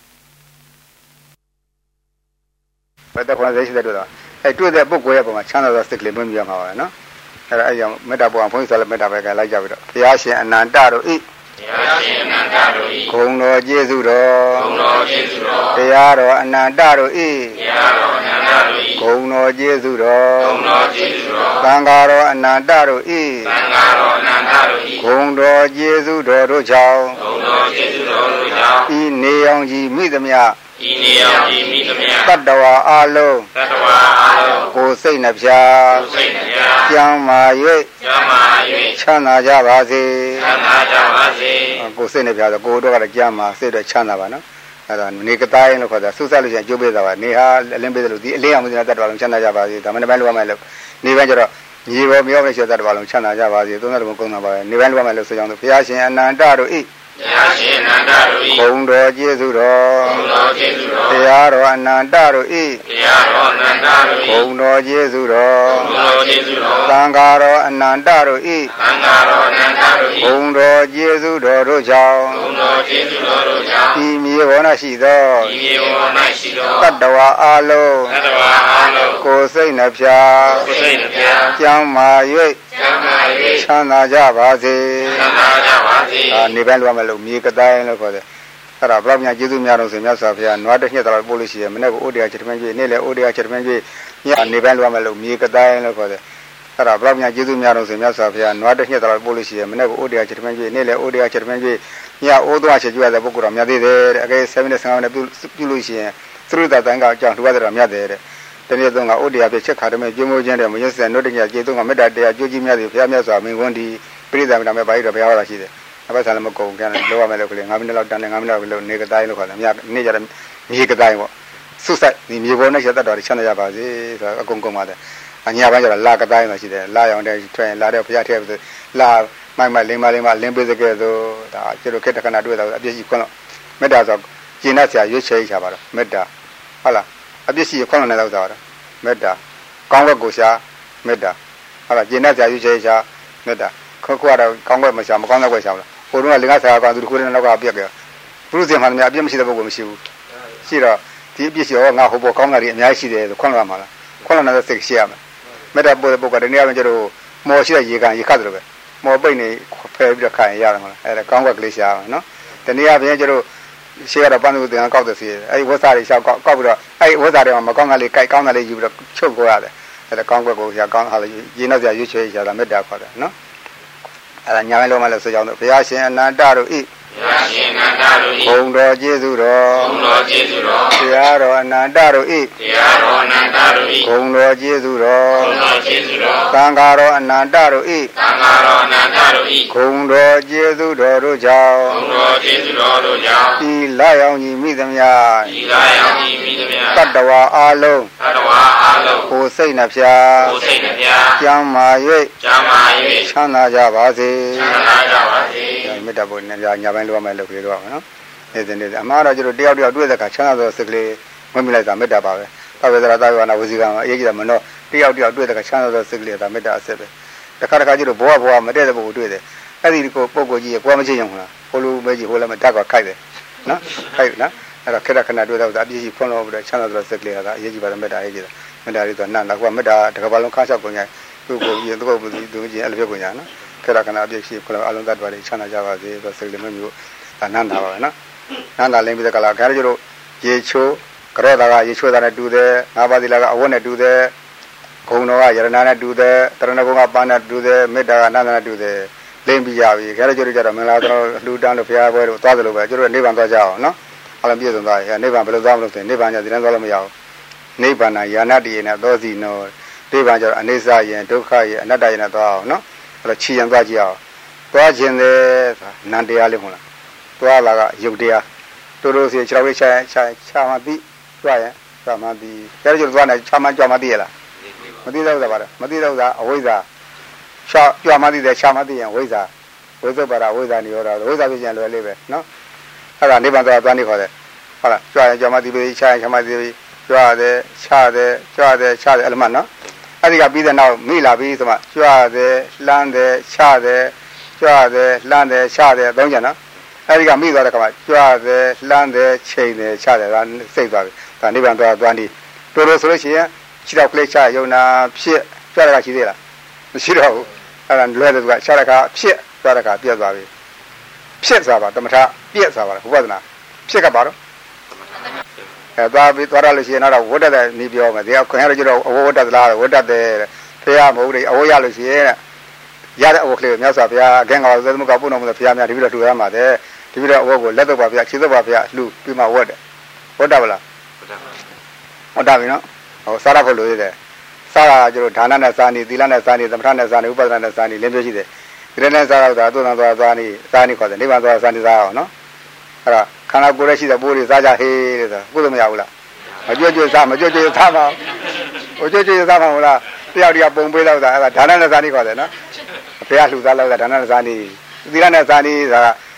ဘယ်တော့ခေါ်သေးရှိတဲ့တို့လားအဲတွေ့တဲ့ပုဂ္ဂိုလ်ရဲ့ပုံမှာချမ်းသာသောစိတ်ကလေးမွေးမြူရမှာပါပဲနော်အဲဒါအဲကြောင့်မေတ္တာပေါ်အောင်ဘုန်းကြီးဆိုလည်းမေတ္တာပဲကလိုက်ကြပြီးတော့ဘုရားရှင်အနန္တတို့ဤဘုရားရှင်အနန္တတို့ဤဂုဏ်တော်ကျေးဇူးတော်ဂုဏ်တော်ကျေးဇူးတော်တရားတော်အနန္တတို့ဤတရားတော်အနန္တတို့ဤဂုဏ်တော်ကျေးဇူးတော်ဂုဏ်တော်ကျေးဇူးတော်သံဃာတော်အနန္တတို့ဤသံဃာတော်အနန္တတို့ဤဂုဏ်တော်ကျေးဇူးတော်တို့ကြောင့်ဂုဏ်တော်ကျေးဇူးတော်တို့ကြောင့်ဤနေအောင်ကြီးမိသမျှဤနေအောင်ကြီးမိသမျှတတ္တဝါအလုံးတတ္တဝါအလုံးကိုယ်စိတ်နှဖျားကိုယ်စိတ်နှဖျားကျမ်းမာ၍ကျမ်းမာ၍ချမ်းသာကြပါစေချမ်းသာကြပါစေကိုယ်စိတ်နှဖျားဆိုကိုယ်တို့ကတော့ကျမ်းမာစိတ်တော့ချမ်းသာပါနော်အဲ့ဒါနေကတိုင်းလို့ခေါ်တာဆုဆက်လို့ရှိရင်ကျိုးပေးတာပါနေဟာအလင်းပေးတယ်လို့ဒီအလေးအောင်မစင်တတ်တော်လုံးချမ်းသာကြပါစေဒါမှလည်းပိုင်းလိုရမယ်လို့နေပိုင်းကျတော့ညီဘောမြောက်နဲ့ရှိတတ်တော်လုံးချမ်းသာကြပါစေသုံးသတ်တော်ကုန်းတာပါနေပိုင်းလိုရမယ်လို့ဆိုကြောင်းဘုရားရှင်အနန္တတို့ဤဘဘုံတော်ကျေးဇူးတော်တရားတော်အနန္တတို့ဤဘုံတော်ကျေးဇူးတော်သံဃာတော်အနန္တတို့ဤဘုံတော်ကျေးဇူးတော်တို့ကြောင့်ဤမြေပေါ်၌ရှိသောတတ္တဝါအလုံးကိုယ်စိတ်နှပြကျမ်းမာ၍ချမ်းသာကြပါစေအာနေပန်းလွှမ်းမယ်လို့မြေကတိုင်းလို့ခေါ်တယ်အဲ့ဒါဘလောက်များကျေးဇူးများတော့ဆိုမြတ်စွာဘုရားနွားတစ်ညက်တော်ပို့လို့ရှိရမနေ့ကအိုတရားချက်တမင်းပြည့်နေ့လည်းအိုတရားချက်တမင်းပြည့်ညနေပန်းလွှမ်းမယ်လို့မြေကတိုင်းလို့ခေါ်တယ်အဲ့ဒါဘလောက်များကျေးဇူးများတော့ဆိုမြတ်စွာဘုရားနွားတစ်ညက်တော်ပို့လို့ရှိရမနေ့ကအိုတရားချက်တမင်းပြည့်နေ့လည်းအိုတရားချက်တမင်းပြည့်ညအိုးသွားချက်ကျွရတဲ့ပုဂ္ဂိုလ်တော်မြတ်သေးတယ်တဲ့အကဲ7မိနစ်15မိနစ်ပြုပြုလို့ရှိရင်သူတို့တန်ကအကြောင်းထူရတဲ့တော်မြတ်တယ်တဲ့တနည်းသုံးကအိုတရားပြချက်ခါတမဲကျွမိုးခြင်းတဲ့မရစတဲ့နှုတ်တညကျေးဇူးကမေတ္တာတရားကြိုးကြီးများစီဘုရားမြတ်စွာမင်းဝန်ဒီပြိဿမနာမဲ့ပါဠိတော်ဘုရားဟောတာရှိတယ်အဘဆာလည်းမကုန်ကြတယ်လောရမယ်လို့ကလေး9မိနစ်လောက်တန်တယ်9မိနစ်လောက်လို့နေကတိုင်းလို့ခေါ်တယ်မြတ်နေ့ကြတယ်မြေကတိုင်းပေါ့ဆုစိုက်ဒီမြေပေါ်နဲ့ချက်တတ်တော်ချမ်းသာကြပါစေဆိုတော့အကုန်ကုန်ပါတယ်အညာပိုင်းကျတော့လာကတိုင်းလို့ရှိတယ်လာရောင်တဲ့ထွင်လာတဲ့ဘုရားထဲလာမိုက်မိုက်လင်းမလင်းမလင်းပေးစကဲဆိုဒါကျတို့ခက်တခဏတွေ့တာအပြည့်ရှိခွန်းလို့မေတ္တာဆိုကျင့်တတ်ဆရာရွေးချယ်ချပါတော့မေတ္တာဟုတ်လားအပြည့်ရှိခွန်းလို့လည်းတော့ဆိုတော့မေတ္တာကောင်းဘက်ကိုရှာမေတ္တာဟုတ်လားကျင့်တတ်ဆရာရွေးချယ်ချမေတ္တာခွန်းခွကတော့ကောင်းဘက်မရှာမကောင်းတဲ့ဘက်ရှာလားဟိုတုန်းကလင်္ကာဆရာကသူတို့ခိုးတဲ့နောက်ကပြက်ကြဘုရုဇင်မှန်များအပြည့်မရှိတဲ့ပုဂ္ဂိုလ်မရှိဘူးရှိတော့ဒီအပြည့်ရှိတော့ငါဟိုဘောကောင်းတာတွေအများကြီးရှိတယ်ဆိုခွန်းလာမှာလားခွန်းလာတဲ့စိတ်ရှိရမယ်မေတ္တာပို့တဲ့ပုဂ္ဂိုလ်တနည်းအားဖြင့်ကျတော့မော်ရှိတဲ့ရေကန်ရေခတ်တယ်လို့ပဲမော်ပိတ်နေဖယ်ပြီးတော့ခိုင်ရတယ်မလားအဲဒါကောင်းဘက်ကလေးရှာမယ်နော်တနည်းအားဖြင့်ကျတော့ရှေ့ကတော့ပန်းသူတင်ကောက်တဲ့စီအဲဒီဝတ်စားတွေရှောက်ကောက်ကောက်ပြီးတော့အဲဒီဝတ်စားတွေမှာမကောင်းတာလေးကြိုက်ကောင်းတာလေးယူပြီးတော့ချုပ်ကိုရတယ်အဲဒါကောင်းဘက်ကိုရှာကောင်းဟာလေးရင်းနှောက်စရာရွေးချယ်ရှာတာမေတ္တာခေါ်တယ်နော်အဲ့ဒါညာမဲလုံးမလဲဆိုကြောင်းတို့ဘုရားရှင်အနန္တတို့ဤဘုရားရှင်အနန္တတို့ဤဘုံတော်ကျေးဇူးတော်ဘုံတော်ကျေးဇူးတော်တရားတော်အနန္တတို့ဤတရားတော်အနန္တတို့ဤဘုံတော်ကျေးဇူးတော်ဘုံတော်ကျေးဇူးတော်သံဃာတော်အနန္တတို့ဤသံဃာတော်အနန္တတို့ဤဘုံတော်ကျေးဇူးတော်တို့ကြောင့်ဘုံတော်ကျေးဇူးတော်တို့ကြောင့်ဤလာရောင်ကြီးမိသမျှဤလာရောင်ကြီးမိသမျှတတ္တဝါအလုံးတတ္တဝါအလုံးကိုယ်စိတ်နှဖျားကိုယ်စိတ်နှဖျားကျမ်းမာ၍ကျမ်းမာ၍ချမ်းသာကြပါစေချမ်းသာကြပါစေမေတ္တာပို့နေကြညာပိုင်းလိုရမယ်လို့ပြောတော့နော်နေစဉ်နေစဉ်အမှားတော့ကျတော့တယောက်တယောက်တွေ့တဲ့အခါချမ်းသာသောစိတ်ကလေးဝင်မိလိုက်တာမေတ္တာပါပဲတောက်ဝေဒရာတောက်ဝနာဝစီကံအရေးကြီးတယ်မနော်တယောက်တယောက်တွေ့တဲ့အခါချမ်းသာသောစိတ်ကလေးဒါမေတ္တာအစစ်ပဲတခါတခါကျတော့ဘောကဘောကမတည့်တဲ့ပုဂ္ဂိုလ်တွေ့တယ်အဲ့ဒီကိုပုဂ္ဂိုလ်ကြီးကကိုယ်မချင်းရုံလားဟိုလိုမဲကြီးဟိုလည်းမတတ်ကခိုက်တယ်နော်ခိုက်နော်အဲ့တော့ခက်ခဏတွေ့တော့အပြည့်ကြီးဖွင့်လို့ပြီးတော့ချမ်းသာသောစိတ်ကလေးကအရေးကြီးပါတယ်မေတ္တာအရေးကြီးတယ်မေတ္တာလေးဆိုနတ်တော့ကမေတ္တာတစ်ကမ္ဘာလုံးခါလျှောက်ကုန်ကြသူ့ကိုယ်ကြီးသူ့ကိုယ်ကြီးသူကြီးအဲ့လိုပြောကုန်ကြနော်ခက်ခဏအပြည့်ရှိခလုံးအလုံးသတ္တဝါတွေချမ်းသာကြပါစေဆိုစိတ်လေးမျိုးဒါနန္တာပါပဲနော်နန္တာလင်းပြီးတဲ့ကလာခါကျတော့ရေချိုးကရောတာကရေချိုးတာနဲ့တူတယ်ငါးပါးသီလကအဝတ်နဲ့တူတယ်ဂုံတော်ကယရနာနဲ့တူတယ်တရဏဂုံကပန်းနဲ့တူတယ်မေတ္တာကနန္တာနဲ့တူတယ်လင်းပြီးရပြီခါကျတော့ကျတော့မင်္ဂလာတော်လူတန်းလို့ဘုရားပွဲတို့သွားသလိုပဲကျတော့နိဗ္ဗာန်သွားကြအောင်နော်အလုံးပြည့်စုံသွားရင်နိဗ္ဗာန်ဘယ်လိုသွားမလို့ဆိုရင်နိဗ္ဗာန်ကျဒီလမ်းသွားလို့မရဘူးနိဗ္ဗာန်ယာနတ္တိယနဲ့သောစီနောနိဗ္ဗာန်ကျတော့အနေစာယင်ဒုက္ခယင်အနတ္တယင်နဲ့သွားအောင်နော်အဲ့တော့ခြေရန်သွားကြည့်အောင်သွားခြင်းလေနန္တရားလေးမဟုတ်လားသွားလာကယုတ်တရားတို့တို့စီခြေတော်လေးချာချာချာမှသိကြွရင်ချာမှသိကျတော့ကျသွားနေချာမှကြွမှသိရလားမသိတော့တာပါတော့မသိတော့တာအဝိဇ္ဇာချာကြွမှသိတယ်ချာမှသိရင်ဝိဇ္ဇာဝိဇ္ဇပါဒဝိဇ္ဇာနိရောဓဝိဇ္ဇာပြခြင်းလွယ်လေးပဲနော်အဲ့ဒါနိဗ္ဗာန်သွားသွားနေခေါ်တယ်ဟုတ်လားကြွရင်ကြွမှသိပြီချာရင်ချာမှသိပြီကြွတယ်ချတယ်ကြွတယ်ချတယ်အဲ့လိုမှနော်အဲ့ဒီကပြီးတဲ့နောက်မိလာပြီဆိုမှကြွတယ်လှမ်းတယ်ချတယ်ကြွတယ်လှမ်းတယ်ချတယ်သုံးကြနော်အဲ့ဒီကမိသွားတဲ့ခါမှာကြွတယ်လှမ်းတယ်ချိန်တယ်ချတယ်ဒါစိတ်သွားပြီဒါနိဗ္ဗာန်သွားသွားနေတို့လို့ဆိုလို့ရှိရင်ခြေတော့ကလေးချယုံနာဖြစ်ကြွတဲ့ခါရှိသေးလားမရှိတော့ဘူးအဲ့ဒါလွယ်တယ်သူကချတဲ့ခါဖြစ်ကြွတဲ့ခါပြက်သွားပြီဖြစ်သွားပါတမထပြက်သွားပါဘုရားနာဖြစ်ကပါတော့အဲသွားပြီးသွားရလို့ရှိရင်တော့ဝတ်တတ်တဲ့နေပြောမယ်ဒီကခွင်ရတော့ကျတော့အဝဝတ်တတ်လားဝတ်တတ်တယ်ဖေရမဟုတ်လေအဝရလို့ရှိရင်ရတဲ့အဝကလေးကိုမြတ်စွာဘုရားအကင်းကောင်သမုကပုဏ္ဏမဆိုဘုရားများဒီပြီးတော့ထူရမှာတဲ့ဒီပြီးတော့အဝကိုလက်တော့ပါဘုရားခြေတော့ပါဘုရားလှူပြီးမှဝတ်တယ်ဝတ်တတ်ပါလားဝတ်တတ်ပြီနော်ဟောစားရဖို့လိုရတယ်စားတာကျတော့ဒါနနဲ့စားနေသီလနဲ့စားနေသမထနဲ့စားနေဥပဒနာနဲ့စားနေလင်းပြရှိတယ်ဒီနဲ့စားတော့ဒါသုသံသွားစားနေစားနေခေါ်တယ်နိဗ္ဗာန်သွားစားနေစားအောင်နော်အဲ့ဒါခန္ဓာကိုယ်ရဲ့ရှိတဲ့ပိုးတွေစားကြဟေးတဲ့ဆိုကုသမမရဘူးလားမကြွကြွစားမကြွကြွစားပါဟိုကြွကြွစားပါမလားတယောက်တယောက်ပုံပေးတော့တာအဲ့ဒါဒါနနဲ့စားနေခေါ်တယ်နော်ဘုရားလှူစားလောက်တာဒါနနဲ့စားနေသီလနဲ့စားနေဆိုတာ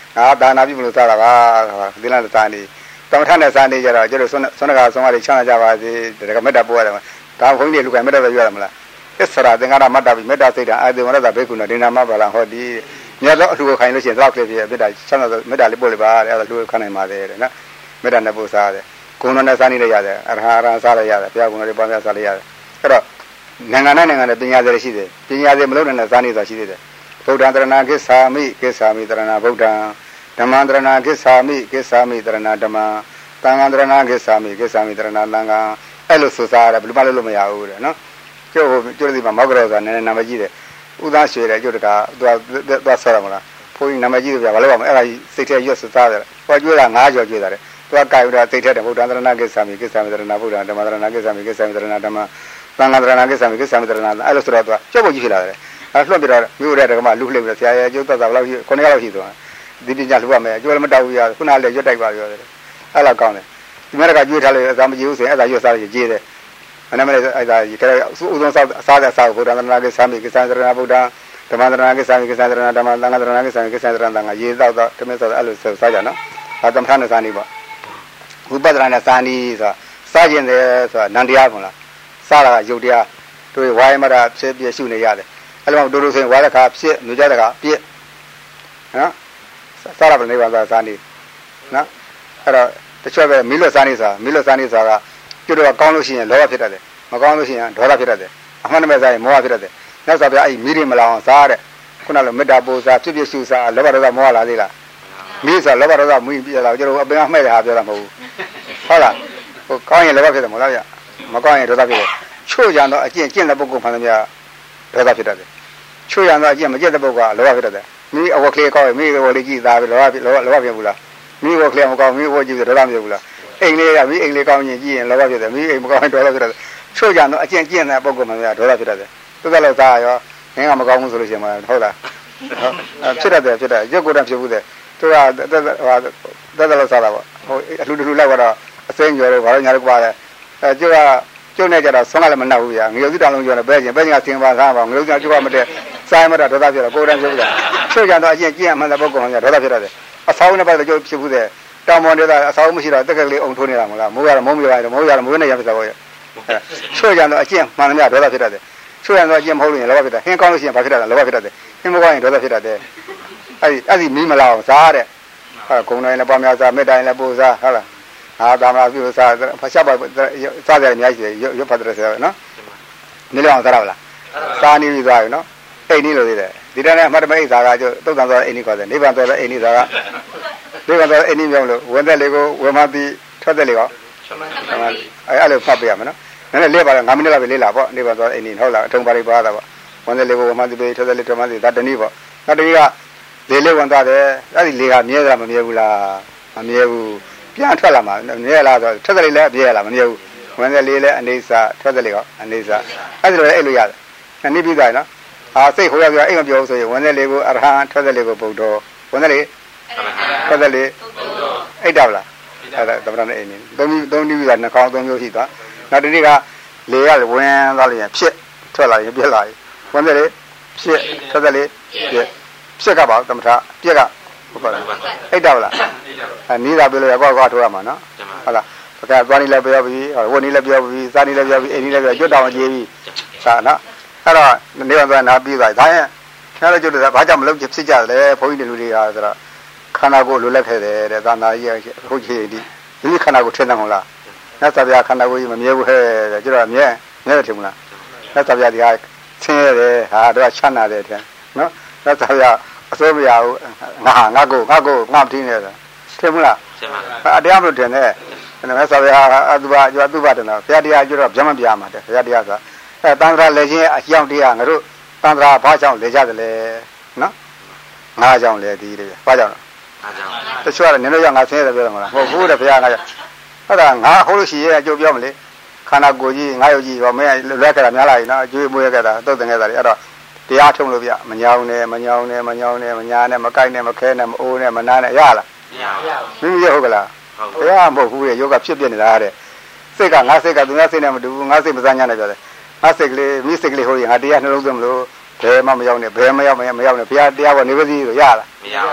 ငါဒါနာပြုမလို့စားတာပါဒီလားစားနေတမထနဲ့စားနေကြတော့ကျတော့ဆွမ်းဆွမ်းကဆွမ်းကလေးချမ်းသာကြပါစေဒါကမေတ္တာပို့ရတယ်ဒါဘုန်းကြီးလူကမေတ္တာပဲပြောရမလားအစ္ဆရာသင်္ကာရမတ္တပိမေတ္တာစိတ်ဓာအာသေဝရတဘေကုဏဒိနာမဘာလဟောဒီမြတ်သောအလှူခိုင်းလို့ရှိရင်တော့ကလေးပြည့်မေတ္တာချမ်းသာမေတ္တာလေးပို့လိုက်ပါတဲ့အဲ့ဒါလူခိုင်းနိုင်ပါတယ်တဲ့နော်မေတ္တာနဲ့ပို့စားတယ်ဂုဏနဲ့စားနေလည်းရတယ်အရဟံအရဟံစားလည်းရတယ်ဘုရားဂုဏတွေပွားများစားလည်းရတယ်အဲ့တော့နိုင်ငံနဲ့နိုင်ငံနဲ့ပညာတွေရှိတယ်ပညာတွေမလုံးနဲ့စားနေဆိုတာရှိသေးတယ်ဗုဒ္ဓံတရဏကိစ္ဆာမိကိစ္ဆာမိတရဏဗုဒ္ဓံဓမ္မံတရဏကိစ္ဆာမိကိစ္ဆာမိတရဏဓမ္မံသံဃံတရဏကိစ္ဆာမိကိစ္ဆာမိတရဏသံဃံအဲ့လိုဆိုစားရတယ်ဘယ်လိုမှလုပ်လို့မရဘူးတဲ့နော်ကျို့ကျို့ဒီမှာမောက်ကြတော့ဆိုတာနည်းနည်းနာမည်ကြီးတယ်ဥသားရွှေတယ်ကျို့တကသွားသွားဆောရမလားဘုန်းကြီးနာမည်ကြီးတယ်ဗျာဘာလို့ပါမလဲအဲ့ဒါစိတ်ထဲရွတ်ဆိုစားတယ်ဟောကျွေးတာငါးကြော်ကျွေးတာတဲ့သွားကြိုက်တာစိတ်ထဲတယ်ဗုဒ္ဓံတရဏကိစ္ဆာမိကိစ္ဆာမိတရဏဗုဒ္ဓံဓမ္မတရဏကိစ္ဆာမိကိစ္ဆာမိတရဏဓမ္မသံဃာတရဏကိစ္ဆာမိကိစ္ဆာမိတရဏအဲ့လိုဆိုတော့သွားကျုပ်ဘုကြီးဖြစ်လာတယ်အဲ့လွှတ်ပြတော့မြို့ရဲတကမှလူလှိမ့်ပြီးဆရာရဲ့ကျိုးသက်သာဘယ်လောက်ရှိခုနှစ်ယောက်လောက်ရှိသွားဒီပညာလှူရမယ်ကျိုးလည်းမတောက်ဘူးရခုနလည်းရွတ်တိုက်ပါပြောတယ်အဲ့လောက်ကောင်းတယ်ဒီမဲ့ကကျွေးထားလို့အသာမကြည့်ဘူးဆိုရင်အဲ့ဒါရွတ်စားလို့ကြေးတယ်မနေ့မနေ့အဲ့ဒါခဲဥဆုံးစားစားတဲ့စားဗုဒ္ဓံတရဏကိစ္ဆာမိကိစ္ဆာတရဏဗုဒ္ဓံဓမ္မတရဏကိစ္ဆာမိကိစ္ဆာတရဏဓမ္မသံဃာတရဏကိစ္ဆာမိကိစ္ဆာတရဏသံဃာရေသောက်တော့တမင်းဆိုအဲ့လိုစားကြနော်ဒါသမထနဲ့စားနေပေါ့ဝိပဿနာနဲ့စားနေဆိုတာစားခြင်းတယ်ဆိုတာနန္တရားခွန်လားစားတာကယုတ်တရားတို့ဝိုင်းမတာဖြစ်ပြရှုနေရတယ်အဲ့လိုတို့တို့ဆိုရင်ဝါရခါဖြစ်မြကြတခါပြည့်နော်စားရပါနေပါသာစားနေနော်အဲ့တော့တချို့ပဲမီးလွတ်စားနေဆိုတာမီးလွတ်စားနေဆိုတာကကျွတ်တော့ကောင်းလို့ရှိရင်လောဘဖြစ်တတ်တယ်မကောင်းလို့ရှိရင်ဒေါသဖြစ်တတ်တယ်အမှန်တမဲ့စားရင်မောဟဖြစ်တတ်တယ်မြတ်စွာဘုရားအဲ့မီးတွေမလောင်အောင်စားတဲ့ခုနလိုမေတ္တာပို့စားဖြစ်ဖြစ်ရှုစားလောဘဒေါသမောဟလာသေးလားမီးဆိုတာလောဘဒေါသမူးပြရတာကျွန်တော်အပင်ကမှဲ့တဲ့ဟာပြောတာမဟုတ်ဘူးဟုတ်လားဟိုကောင်းရင်လောဘဖြစ်တယ်မဟုတ်လားဗျမကောင်းရင်ဒေါသဖြစ်တယ်ချို့ကြတော့အကျင့်ကျင့်တဲ့ပုဂ္ဂိုလ်မှန်သမျှဒေါသဖြစ်တတ်တယ်ချို့ရတော့အကျင့်မကျင့်တဲ့ပုဂ္ဂိုလ်ကလောဘဖြစ်တတ်တယ်မိအဝတ်ကလေးကောင်းရင်မိအဝတ်လေးကြည့်သားပြီးလောဘလောဘလောဘဖြစ်ဘူးလားမိအဝတ်ကလေးမကောင်းမိအဝတ်ကြည့်ပြီးဒေါသဖြစ်ဘူးလားအိမ်လေးကမိအိမ်လေးကောင်းရင်ကြည့်ရင်လောဘဖြစ်တယ်မိအိမ်မကောင်းရင်ဒေါသဖြစ်တတ်တယ်ချို့ကြတော့အကျင့်ကျင့်တဲ့ပုဂ္ဂိုလ်မှန်သမျှဒေါသဖြစ်တတ်တယ်သူကလည်းသားရောငင်းကမကောင်းဘူးဆိုလို့ရှိရင်မှဟုတ်လားဖြစ်တတ်တယ်ဖြစ်တတ်ရုပ်ကိုယ်တည်းဖြစ်ဘူးတဲ့သူကတက်တက်ဟိုတက်တက်လို့စားတာပေါ့ဟိုအလှူတူလိုက်တော့အစိမ်းကျော်တော့ဘာလို့ညာလို့ပါတယ်အဲကျုပ်ကကျုပ်နဲ့ကြတော့ဆုံးကလည်းမနှောက်ဘူးဗျာငရုတ်တောင်လုံးကျော်တော့ပဲချင်းပဲချင်းကဆင်းပါသားပါငရုတ်ကကျုပ်ကမတည့်စားမတော့ဒေါသဖြစ်တော့ကိုယ်တည်းဖြစ်ဘူးချို့ကြတော့အရင်ကြည့်ရမှန်းတဲ့ပုဂ္ဂိုလ်မှဒေါသဖြစ်တတ်တယ်အဆောင်းနဲ့ပတ်သက်ကျုပ်ဖြစ်ဘူးတဲ့တောင်ပေါ်ဒေသအဆောင်းမရှိတော့တက်ကလေးအုံထိုးနေတာမလားမိုးရတော့မိုးမရတယ်မိုးရတော့မိုးနဲ့ရဖြစ်သွားရဲ့ချို့ကြတော့အကျင့်မှန်တယ်ဒေါသဖြစ်တတ်တယ်ချို့ကြတော့အကျင့်မဟုတ်လို့ရင်လောဘဖြစ်တယ်ဟင်းကောင်းလို့ရှိရင်ဘာဖြစ်တတ်လဲလောဘဖြစ်တတ်တယ်ဟင်းမကောင်းရင်ဒေါသဖြစ်တတ်တယ်အဲ့ဒီအဲ့ဒီမီးမလာအောင်စားတဲ့ဟာဂုံတိုင်းလည်းပွားများစားမေတ္တာလည်းပို့စားဟုတ်လားဟာတာမပြုစားဖတ်ချက်ပါစားတယ်အများကြီးရွတ်ဖတ်တယ်ဆိုတော့နော်နေလောက်အောင်စားရပါလားစားနေပြီစားရနော်အိမ်နေလို့သေးတယ်ဒီတန်းနဲ့အမှတ်တမဲ့အိမ်စားကကျတုတ်တန်သွားတဲ့အိမ်နေခေါ်တယ်နိဗ္ဗာန်သွားတဲ့အိမ်နေစားကနိဗ္ဗာန်သွားတဲ့အိမ်နေပြောင်းလို့ဝင်သက်လေးကိုဝေမပြီးထွက်သက်လေးကောအဲ့အဲ့လိုဖတ်ပေးရမယ်နော်နည်းနည်းလေးပါတော့ငါးမိနစ်လောက်ပဲလေးလာပေါ့နိဗ္ဗာန်သွားတဲ့အိမ်နေဟုတ်လားအထုံပါလေးပါတာပေါ့ဝင်သက်လေးကိုဝေမပြီးထွက်သက်လေးထွက်မပြီးဒါတနည်းပေါ့နောက်တနည်းကလေလေးဝင်သွားတယ်အဲ့ဒီလေကမြဲတာမမြဲဘူးလားမမြဲဘူးပြန်ထွက်လာမှာမြဲလားဆိုထွက်တယ်လည်းပြဲလာမမြဲဘူးဝင်တယ်လေးလည်းအနေစာထွက်တယ်လေကောအနေစာအဲ့ဒီလိုအဲ့လိုရတယ်နိဗ္ဗိဒာနော်ဟာစိတ်ဟိုရောက်ပြအိမ်မပြောဘူးဆိုရင်ဝင်တယ်လေးကိုအရဟံထွက်တယ်လေးကိုဗုဒ္ဓဝင်တယ်လေးထွက်တယ်လေးအိတ်တော့လားအဲ့ဒါသမဏနဲ့အိမ်နေသုံးသုံးနိဗ္ဗိဒာနှာခေါင်းသုံးမျိုးရှိသွားနောက်ဒီနေ့ကလေကဝင်သွားလို့ရင်ဖြစ်ထွက်လာရင်ပြက်လာရင်ဝင်တယ်လေးဖြစ်ထွက်တယ်လေးပြက်ဖြစ်ကပါသမထပြက်ကဟုတ်ပါလားအိတ်တော့လားအဲနီးတာပြောလို့ရကောက်ကောက်ထိုးရမှာနော်ဟုတ်လားပကသွားနေလည်းပြောပြီးဝတ်နေလည်းပြောပြီးစားနေလည်းပြောပြီးအိမ်နေလည်းပြောကျွတ်တောင်ကြေးပြီးစာနော်အဲ့တော့နေဝသွားနာပြီးသွားဒါရင်ခင်ဗျားတို့ကျွတ်တယ်ဘာကြောင့်မလုပ်ဖြစ်ကြတယ်ဘုန်းကြီးတွေလူတွေကဆိုတော့ခန္ဓာကိုယ်လိုလက်ခဲ့တယ်တဲ့သာနာကြီးဟုတ်ချေဒီဒီခန္ဓာကိုယ်ထင်တယ်မဟုတ်လားမြတ်စွာဘုရားခန္ဓာကိုယ်ကြီးမမြဲဘူးဟဲ့တဲ့ကျွတ်တော့မြဲမြဲတယ်ထင်မလားမြတ်စွာဘုရားဒီဟာဆင်းရဲတယ်ဟာတော့ချမ်းသာတယ်တဲ့နော်မြတ်စွာဘုရားအစိုးမရဘူးငါငါကိုငါကိုငါမထင်းနေတယ်ထင်မလားထင်ပါအတရားမလို့ထင်တယ်မြတ်စွာဘုရားအတုပါကျွတ်တုပါတယ်နော်ဘုရားတရားကျွတ်တော့ဗျမပြမှာတယ်ဘုရားတရားဆိုအဲတန်ត្រာလေချင်းအကြောင်းတရားငါတို့တန်ត្រာဘာကြောင့်လေကြတယ်လဲနော်ငါကြောင့်လေဒီလေဘာကြောင့်လဲငါကြောင့်တချို့ကလည်းနင်တို့ကြောင့်ငါဆင်းရဲတယ်ပြောတယ်မလားမဟုတ်ဘူးတဲ့ဘုရားငါကြောင့်ဟုတ်တာငါဟုတ်လို့ရှိရဲ့အကျိုးပြောမလဲခန္ဓာကိုယ်ကြီးငါရုပ်ကြီးရောမင်းလွက်ခဲ့တာများလာပြီနော်အကျွေးမွေးခဲ့တာတုတ်တင်ခဲ့တာလေအဲ့တော့တရားထုံလို့ပြမညောင်းနဲ့မညောင်းနဲ့မညောင်းနဲ့မညာနဲ့မကိုက်နဲ့မခဲနဲ့မအိုးနဲ့မနာနဲ့ရလားမရဘူးမိမိရဟုတ်ကလားဘုရားမဟုတ်ဘူးလေယောဂဖြစ်ပြနေတာတဲ့စိတ်ကငါစိတ်ကသူများစိတ်နဲ့မတူဘူးငါစိတ်မစားညနဲ့ပြောတယ်ငါစိတ်ကလေးမိစိတ်ကလေးဟိုရင်ငါတရားနှလုံးသွင်းမလို့ဘယ်မှမရောက်နဲ့ဘယ်မရောက်မမရောက်နဲ့ဘုရားတရားပေါ်နေပါစီဆိုရလားမရဘူး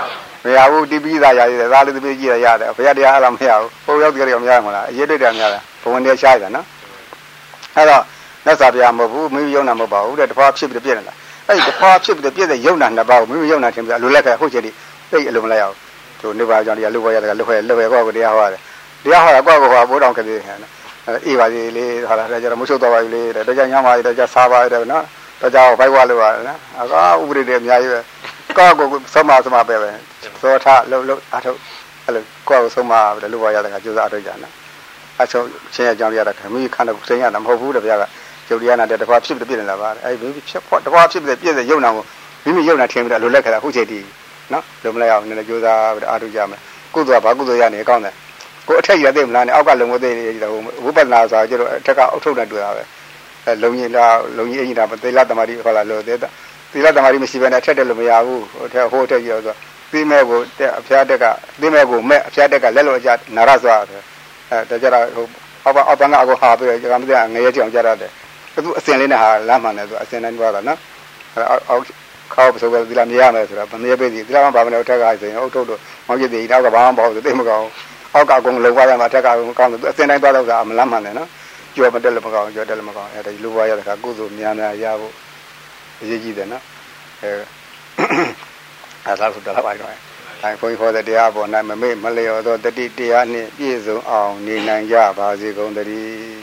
မရဘူးတိပိသာရတယ်သားလေးတပိကြည့်ရရတယ်ဘုရားတရားအဲ့လိုမရဘူးပုံရောက်ကြတယ်မရဘူးလားအရေးတွေ့တယ်မရလားဘဝင်တရားရှားတယ်နော်အဲ့တော့မြတ်စွာဘုရားမဟုတ်ဘူးမိမိယုံနာမဟုတ်ပါဘူးတဲ့တဖာဖြစ်ပြီးပြည့်နေလားအဲ့ဒီတဖာဖြစ်ပြီးပြည့်တဲ့ယုံနာနှစ်ပါးကိုမိမိယုံနာထင်ပြီးအလိုလက်ခဲ့ဟုတ်ချင်ဒီသိအလိုမလိုက်အောင်သူနေပါကြောင့်တရားလူပေါ်ရတယ်လူခွဲလူခွဲကောကိုတရားဟောတယ်တရားဟောတာကောကိုဟောဘိုးတော်ကလေးဟဲ့နော်အေးပါသေးလေးဟာလားဒါကြတော့မချုပ်တော့ပါဘူးလေဒါကြညောင်းပါလေဒါကြစားပါလေနော်ဒါကြောင့်ဘိုက်ဝါလို့ရတယ်နော်အကားဥပဒေတွေအများကြီးပဲကောကိုဆုံးမဆုံးမပဲပဲသောထလှုပ်လှုပ်အထုတ်အဲ့လိုကောကိုဆုံးမတယ်လူပေါ်ရတဲ့ကကြိုးစားအထုတ်ကြနော်အချုံချင်းအကြောင်းရတာခမီးခန္ဓာကိုသိရတာမဟုတ်ဘူးတဲ့ဗျာကကျုပ်တရားနာတဲ့တဘာဖြစ်ပြည့်နေတာပါအဲ့မိဖြစ်ဖို့တဘာဖြစ်ပြည့်ပြည့်တဲ့ယုံနာကိုမိမိယုံနာထင်ပြီးတော့လိုလက်ခတာဟုတ်ချေတီနော်လုံမလဲအောင်နည်းနည်းကြိုးစားပြီးအားထုတ်ကြမယ်ကုသိုလ်ကဘာကုသိုလ်ရနေအကောင်းတယ်ကိုအထက်ရသိမလားနဲ့အောက်ကလုံမသိတယ်ဝိပဿနာဆိုတာကျတော့အထက်ကအုတ်ထုတ်နဲ့တွေ့တာပဲအဲလုံကြီးလားလုံကြီးအကြီးတာသေလသမารိခေါ်လာလို့သေသေလသမารိမရှိဘဲနဲ့အထက်တက်လို့မရဘူးဟိုထက်ဟိုထက်ကြီးတော့ဆိုသိမဲ့ကိုအဖျားတက်ကသိမဲ့ကိုမဲ့အဖျားတက်ကလက်လို့အကြနာရစွာဆိုအဲဒါကြတော့ဟိုအောက်အောက်ဘန်းကအကိုဟာပြီးတော့ကမ္မသိငရဲကြောင်ကြရတယ်သူအစင်လေးနဲ့ဟာလမ်းမှန်တယ်ဆိုအစင်တိုင်းသွားတာနော်အဲအောက်ခေါပဆိုကဒီလာမြရမယ်ဆိုတာမမြဲပေးသည်ဒီလာမှဘာမလဲအထက်ကဆိုရင်အုတ်ထုတ်တော့မောင်ကြီးတွေတောက်ကဘာမှမပေါ့သိမကောင်းအောက်ကအကုန်လုံသွားရမှာအထက်ကကောင်းတယ်သူအစင်တိုင်းသွားတော့ဆိုတာမလမ်းမှန်တယ်နော်ကြော်မတက်လည်းမကောင်းကြော်တက်လည်းမကောင်းအဲဒီလူဘွားရတဲ့ခါကုသိုလ်များများရဖို့အရေးကြီးတယ်နော်အဲအဲဒါဆိုတော့ပါတော့အဲဘုန်းကြီးဟောတဲ့တရားပေါ်၌မမေ့မလျော်သောတတိတရားနှင့်ပြည့်စုံအောင်နေနိုင်ကြပါစေကုန်သတည်း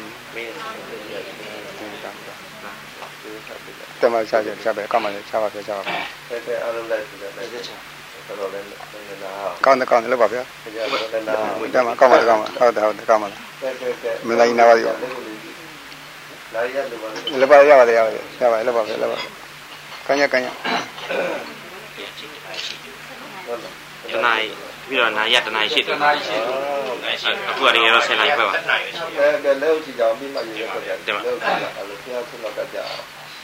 တမချာချာပဲကောင်းပါလေချာပါပြချာပါပဲအဲအားလုံးလိုက်ဆိုတဲ့လက်ချာတော်တော်လေးကောင်းတယ်ကောင်းတယ်လို့ပါဗျာတမကောင်းပါကောင်းပါဟုတ်တယ်ဟုတ်တယ်ကောင်းပါလားမင်းလိုက်နာပါရောလာရလို့ပါလေပါရပါတယ်ရပါတယ်ရပါတယ်လို့ပါပဲလို့ပါကညကညတနားပြီးတော့နာရတနားရှိတယ်အခုအရင်ရောဆယ်လိုက်ပဲပါကဲလဲကြည့်ကြအောင်ပြီးမှရေတော့တယ်တယ်လို့အဲ့လိုဖျားဆုံးတော့ကြအောင်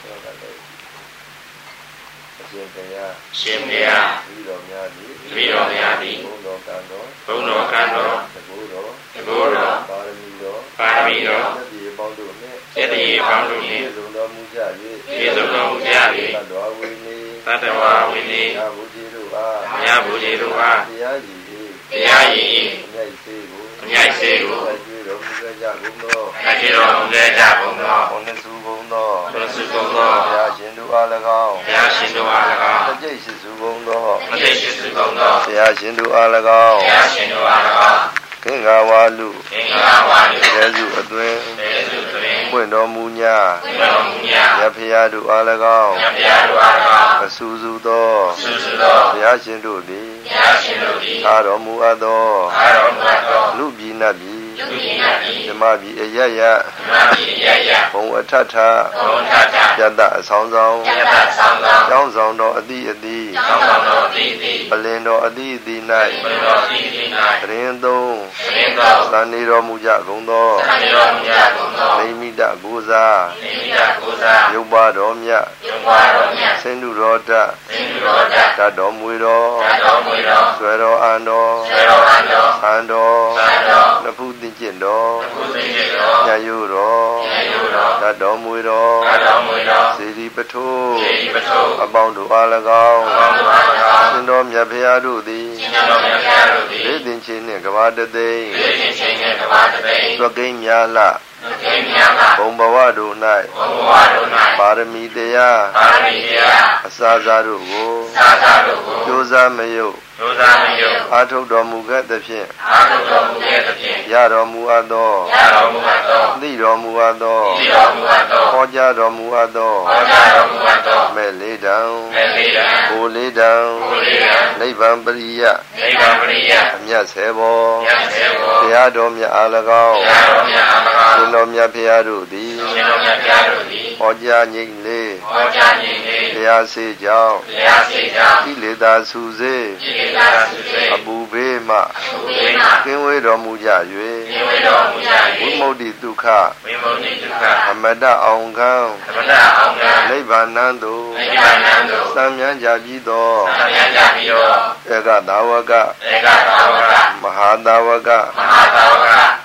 ရှင်ဘုရားရှင်ဘုရားပြီးတော်များသည်ပြီးတော်များသည်ဘုံတော်ကံတော်ဘုံတော်ကံတော်တကူတော်တကူတော်ပါရမီတော်ပါရမီတော်သတိပေါင်းတို့နှင့်သတိပေါင်းတို့နှင့်ပြည့်စုံတော်မူကြ၍ပြည့်စုံတော်မူကြ၍သတ္တဝါဝိနည်းသတ္တဝါဝိနည်းမြတ်ဘုရားတို့အားမြတ်ဘုရားတို့အားတရားရည်တရားရည်အမြိုက်စေကိုအမြိုက်စေကိုအကျွေးတော်မူကြကုန်သောအကျွေးတော်မူကြကုန်သောဘုန်းနှစုကုန်သောဘုန်းစုကုန်သောဘုရားရှင်တို့အား၎င်းဘုရားရှင်တို့အား၎င်းတကြိတ်ရှိစုကုန်သောတကြိတ်ရှိစုကုန်သောဘုရားရှင်တို့အား၎င်းဘုရားရှင်တို့အား၎င်းကင်္ဂါဝါလူကင်္ဂါဝါလူကျေစုအသွင်ကျေစုသွင်ပွင့်တော်မူညာပွင့်တော်မူညာမြတ်ဖရာတို့အား၎င်းမြတ်ဖရာတို့အား၎င်းအဆူဆူသောဆူဆူသောဘုရားရှင်တို့သည်ဘုရားရှင်တို့သည်သာတော်မူအပ်သောသာတော်မူအပ်သောလူပြည်နတ်ပြည်လူပြည်နတ်ပြည်ဓမ္မပြည်အယယဓမ္မပြည်အယယဘုံအထထဘုံအထထယတအဆောင်ဆောင်ယတအဆောင်ဆောင်ကျောင်းဆောင်တော်အတိအတိကျောင်းဆောင်တော်အတိအတိပလင်တော်အတိအတိ၌ပလင်တော်အတိအတိ၌တရင်သုံးတရင်သုံးသံနေတော်မူကြကုန်သောသံနေတော်မူကြကုန်သောမိမိတကိုးစားမိမိတကိုးစားရုပ်ပါတော်မြတ်ရုပ်ပါတော်မြတ်ဆင်းတုတော်တဆင်းတုတော်တတတ်တော်မူတော်တတ်တော်မူတော်ဆွေတော်အန်တော်ဆွေတော်အန်တော်သံတော်သံတော်နဖူးသိကျင့်တော်နဖူးသိကျင့်တော်ညယုတော်ညယုတော်တတ်တော်မူတော်တတ်တော်မူတော်စေတီပထိုးစေတီပထိုးအပေါင်းတို့အား၎င်းအပေါင်းတို့အား၎င်းရှင်တော်မြတ်ဖရာတို့သည်ရှင်တော်မြတ်ဖရာတို့သည်လေသင်ချင်းနှင့်ကဘာတသိန်းလေသင်ချင်းနှင့်ကဘာတသိန်းသွက်ကိန်းများလကိန်းများကဘုံဘဝတို့၌ဘုံဘဝတို့၌ပါရမီတရားပါရမီတရားအစာစားတို့ကိုအစာစားတို့ကိုကြိုးစားမယုတ်ကြိုးစားမယုတ်အာထုတ်တော်မူခဲ့သဖြင့်အာထုတ်တော်မူခဲ့သဖြင့်ရတော်မူအပ်သောရတော်မူအပ်သောသိတော်မူအပ်သောသိတော်မူအပ်သောဟောကြားတော်မူအပ်သောဟောကြားတော်မူအပ်သောမဲ့လေးတံမဲ့လေးတံဘိုလ်လေးတံဘိုလ်လေးတံနိဗ္ဗာန်ပရိယနိဗ္ဗာန်ပရိယအမြတ်ဆယ်ဘောမြတ်ဆယ်ဘောဘုရားတော်မြတ်အား၎င်းဘုရားတော်မြတ်အား၎င်းရှင်တော်မြတ်ဖရာတို့သည်ရှင်တော်မြတ်ဖရာတို့သည်ဟောကြားငြိမ့်လေဟောကြားငြိမ့်လေတရားစေကြောင်းတရားစေကြောင်းကိလေသာစုစေကိလေသာစုစေအပူဘေးမှအပူဘေးမှကင်းဝေးတော်မူကြ၍ကင်းဝေးတော်မူကြ၍ဝိမု ക്തി ဒုက္ခဝိမု ക്തി ဒုက္ခအမတအောင်ခံအမတအောင်ခံနိဗ္ဗာန်သို့နိဗ္ဗာန်သို့သံမြန်းကြပြီးသောသံမြန်းကြပြီးသောဧကသာဝကဧကသာဝကမဟာသာဝကမဟာသာဝက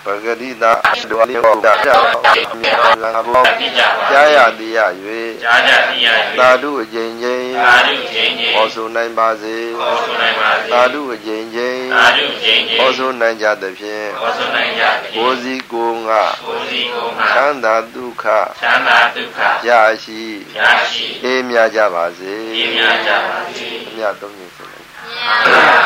ပဂတိတာဒုလေးဟောတာမြေလာဘောကြားရသည်ရ၍ကြားရသည်ရ၍သာဓုအကျဉ်းချင်းသာဓုအကျဉ်းချင်းဟောဆိုနိုင်ပါစေဟောဆိုနိုင်ပါစေသာဓုအကျဉ်းချင်းသာဓုအကျဉ်းချင်းဟောဆိုနိုင်ကြသဖြင့်ဟောဆိုနိုင်ကြသဖြင့်ကိုယ်စီကိုယ်ငါကိုယ်စီကိုယ်ငါချမ်းသာဒုက္ခချမ်းသာဒုက္ခရရှိရရှိအေးမြကြပါစေအေးမြကြပါစေအမြတ်သုံးနေစေ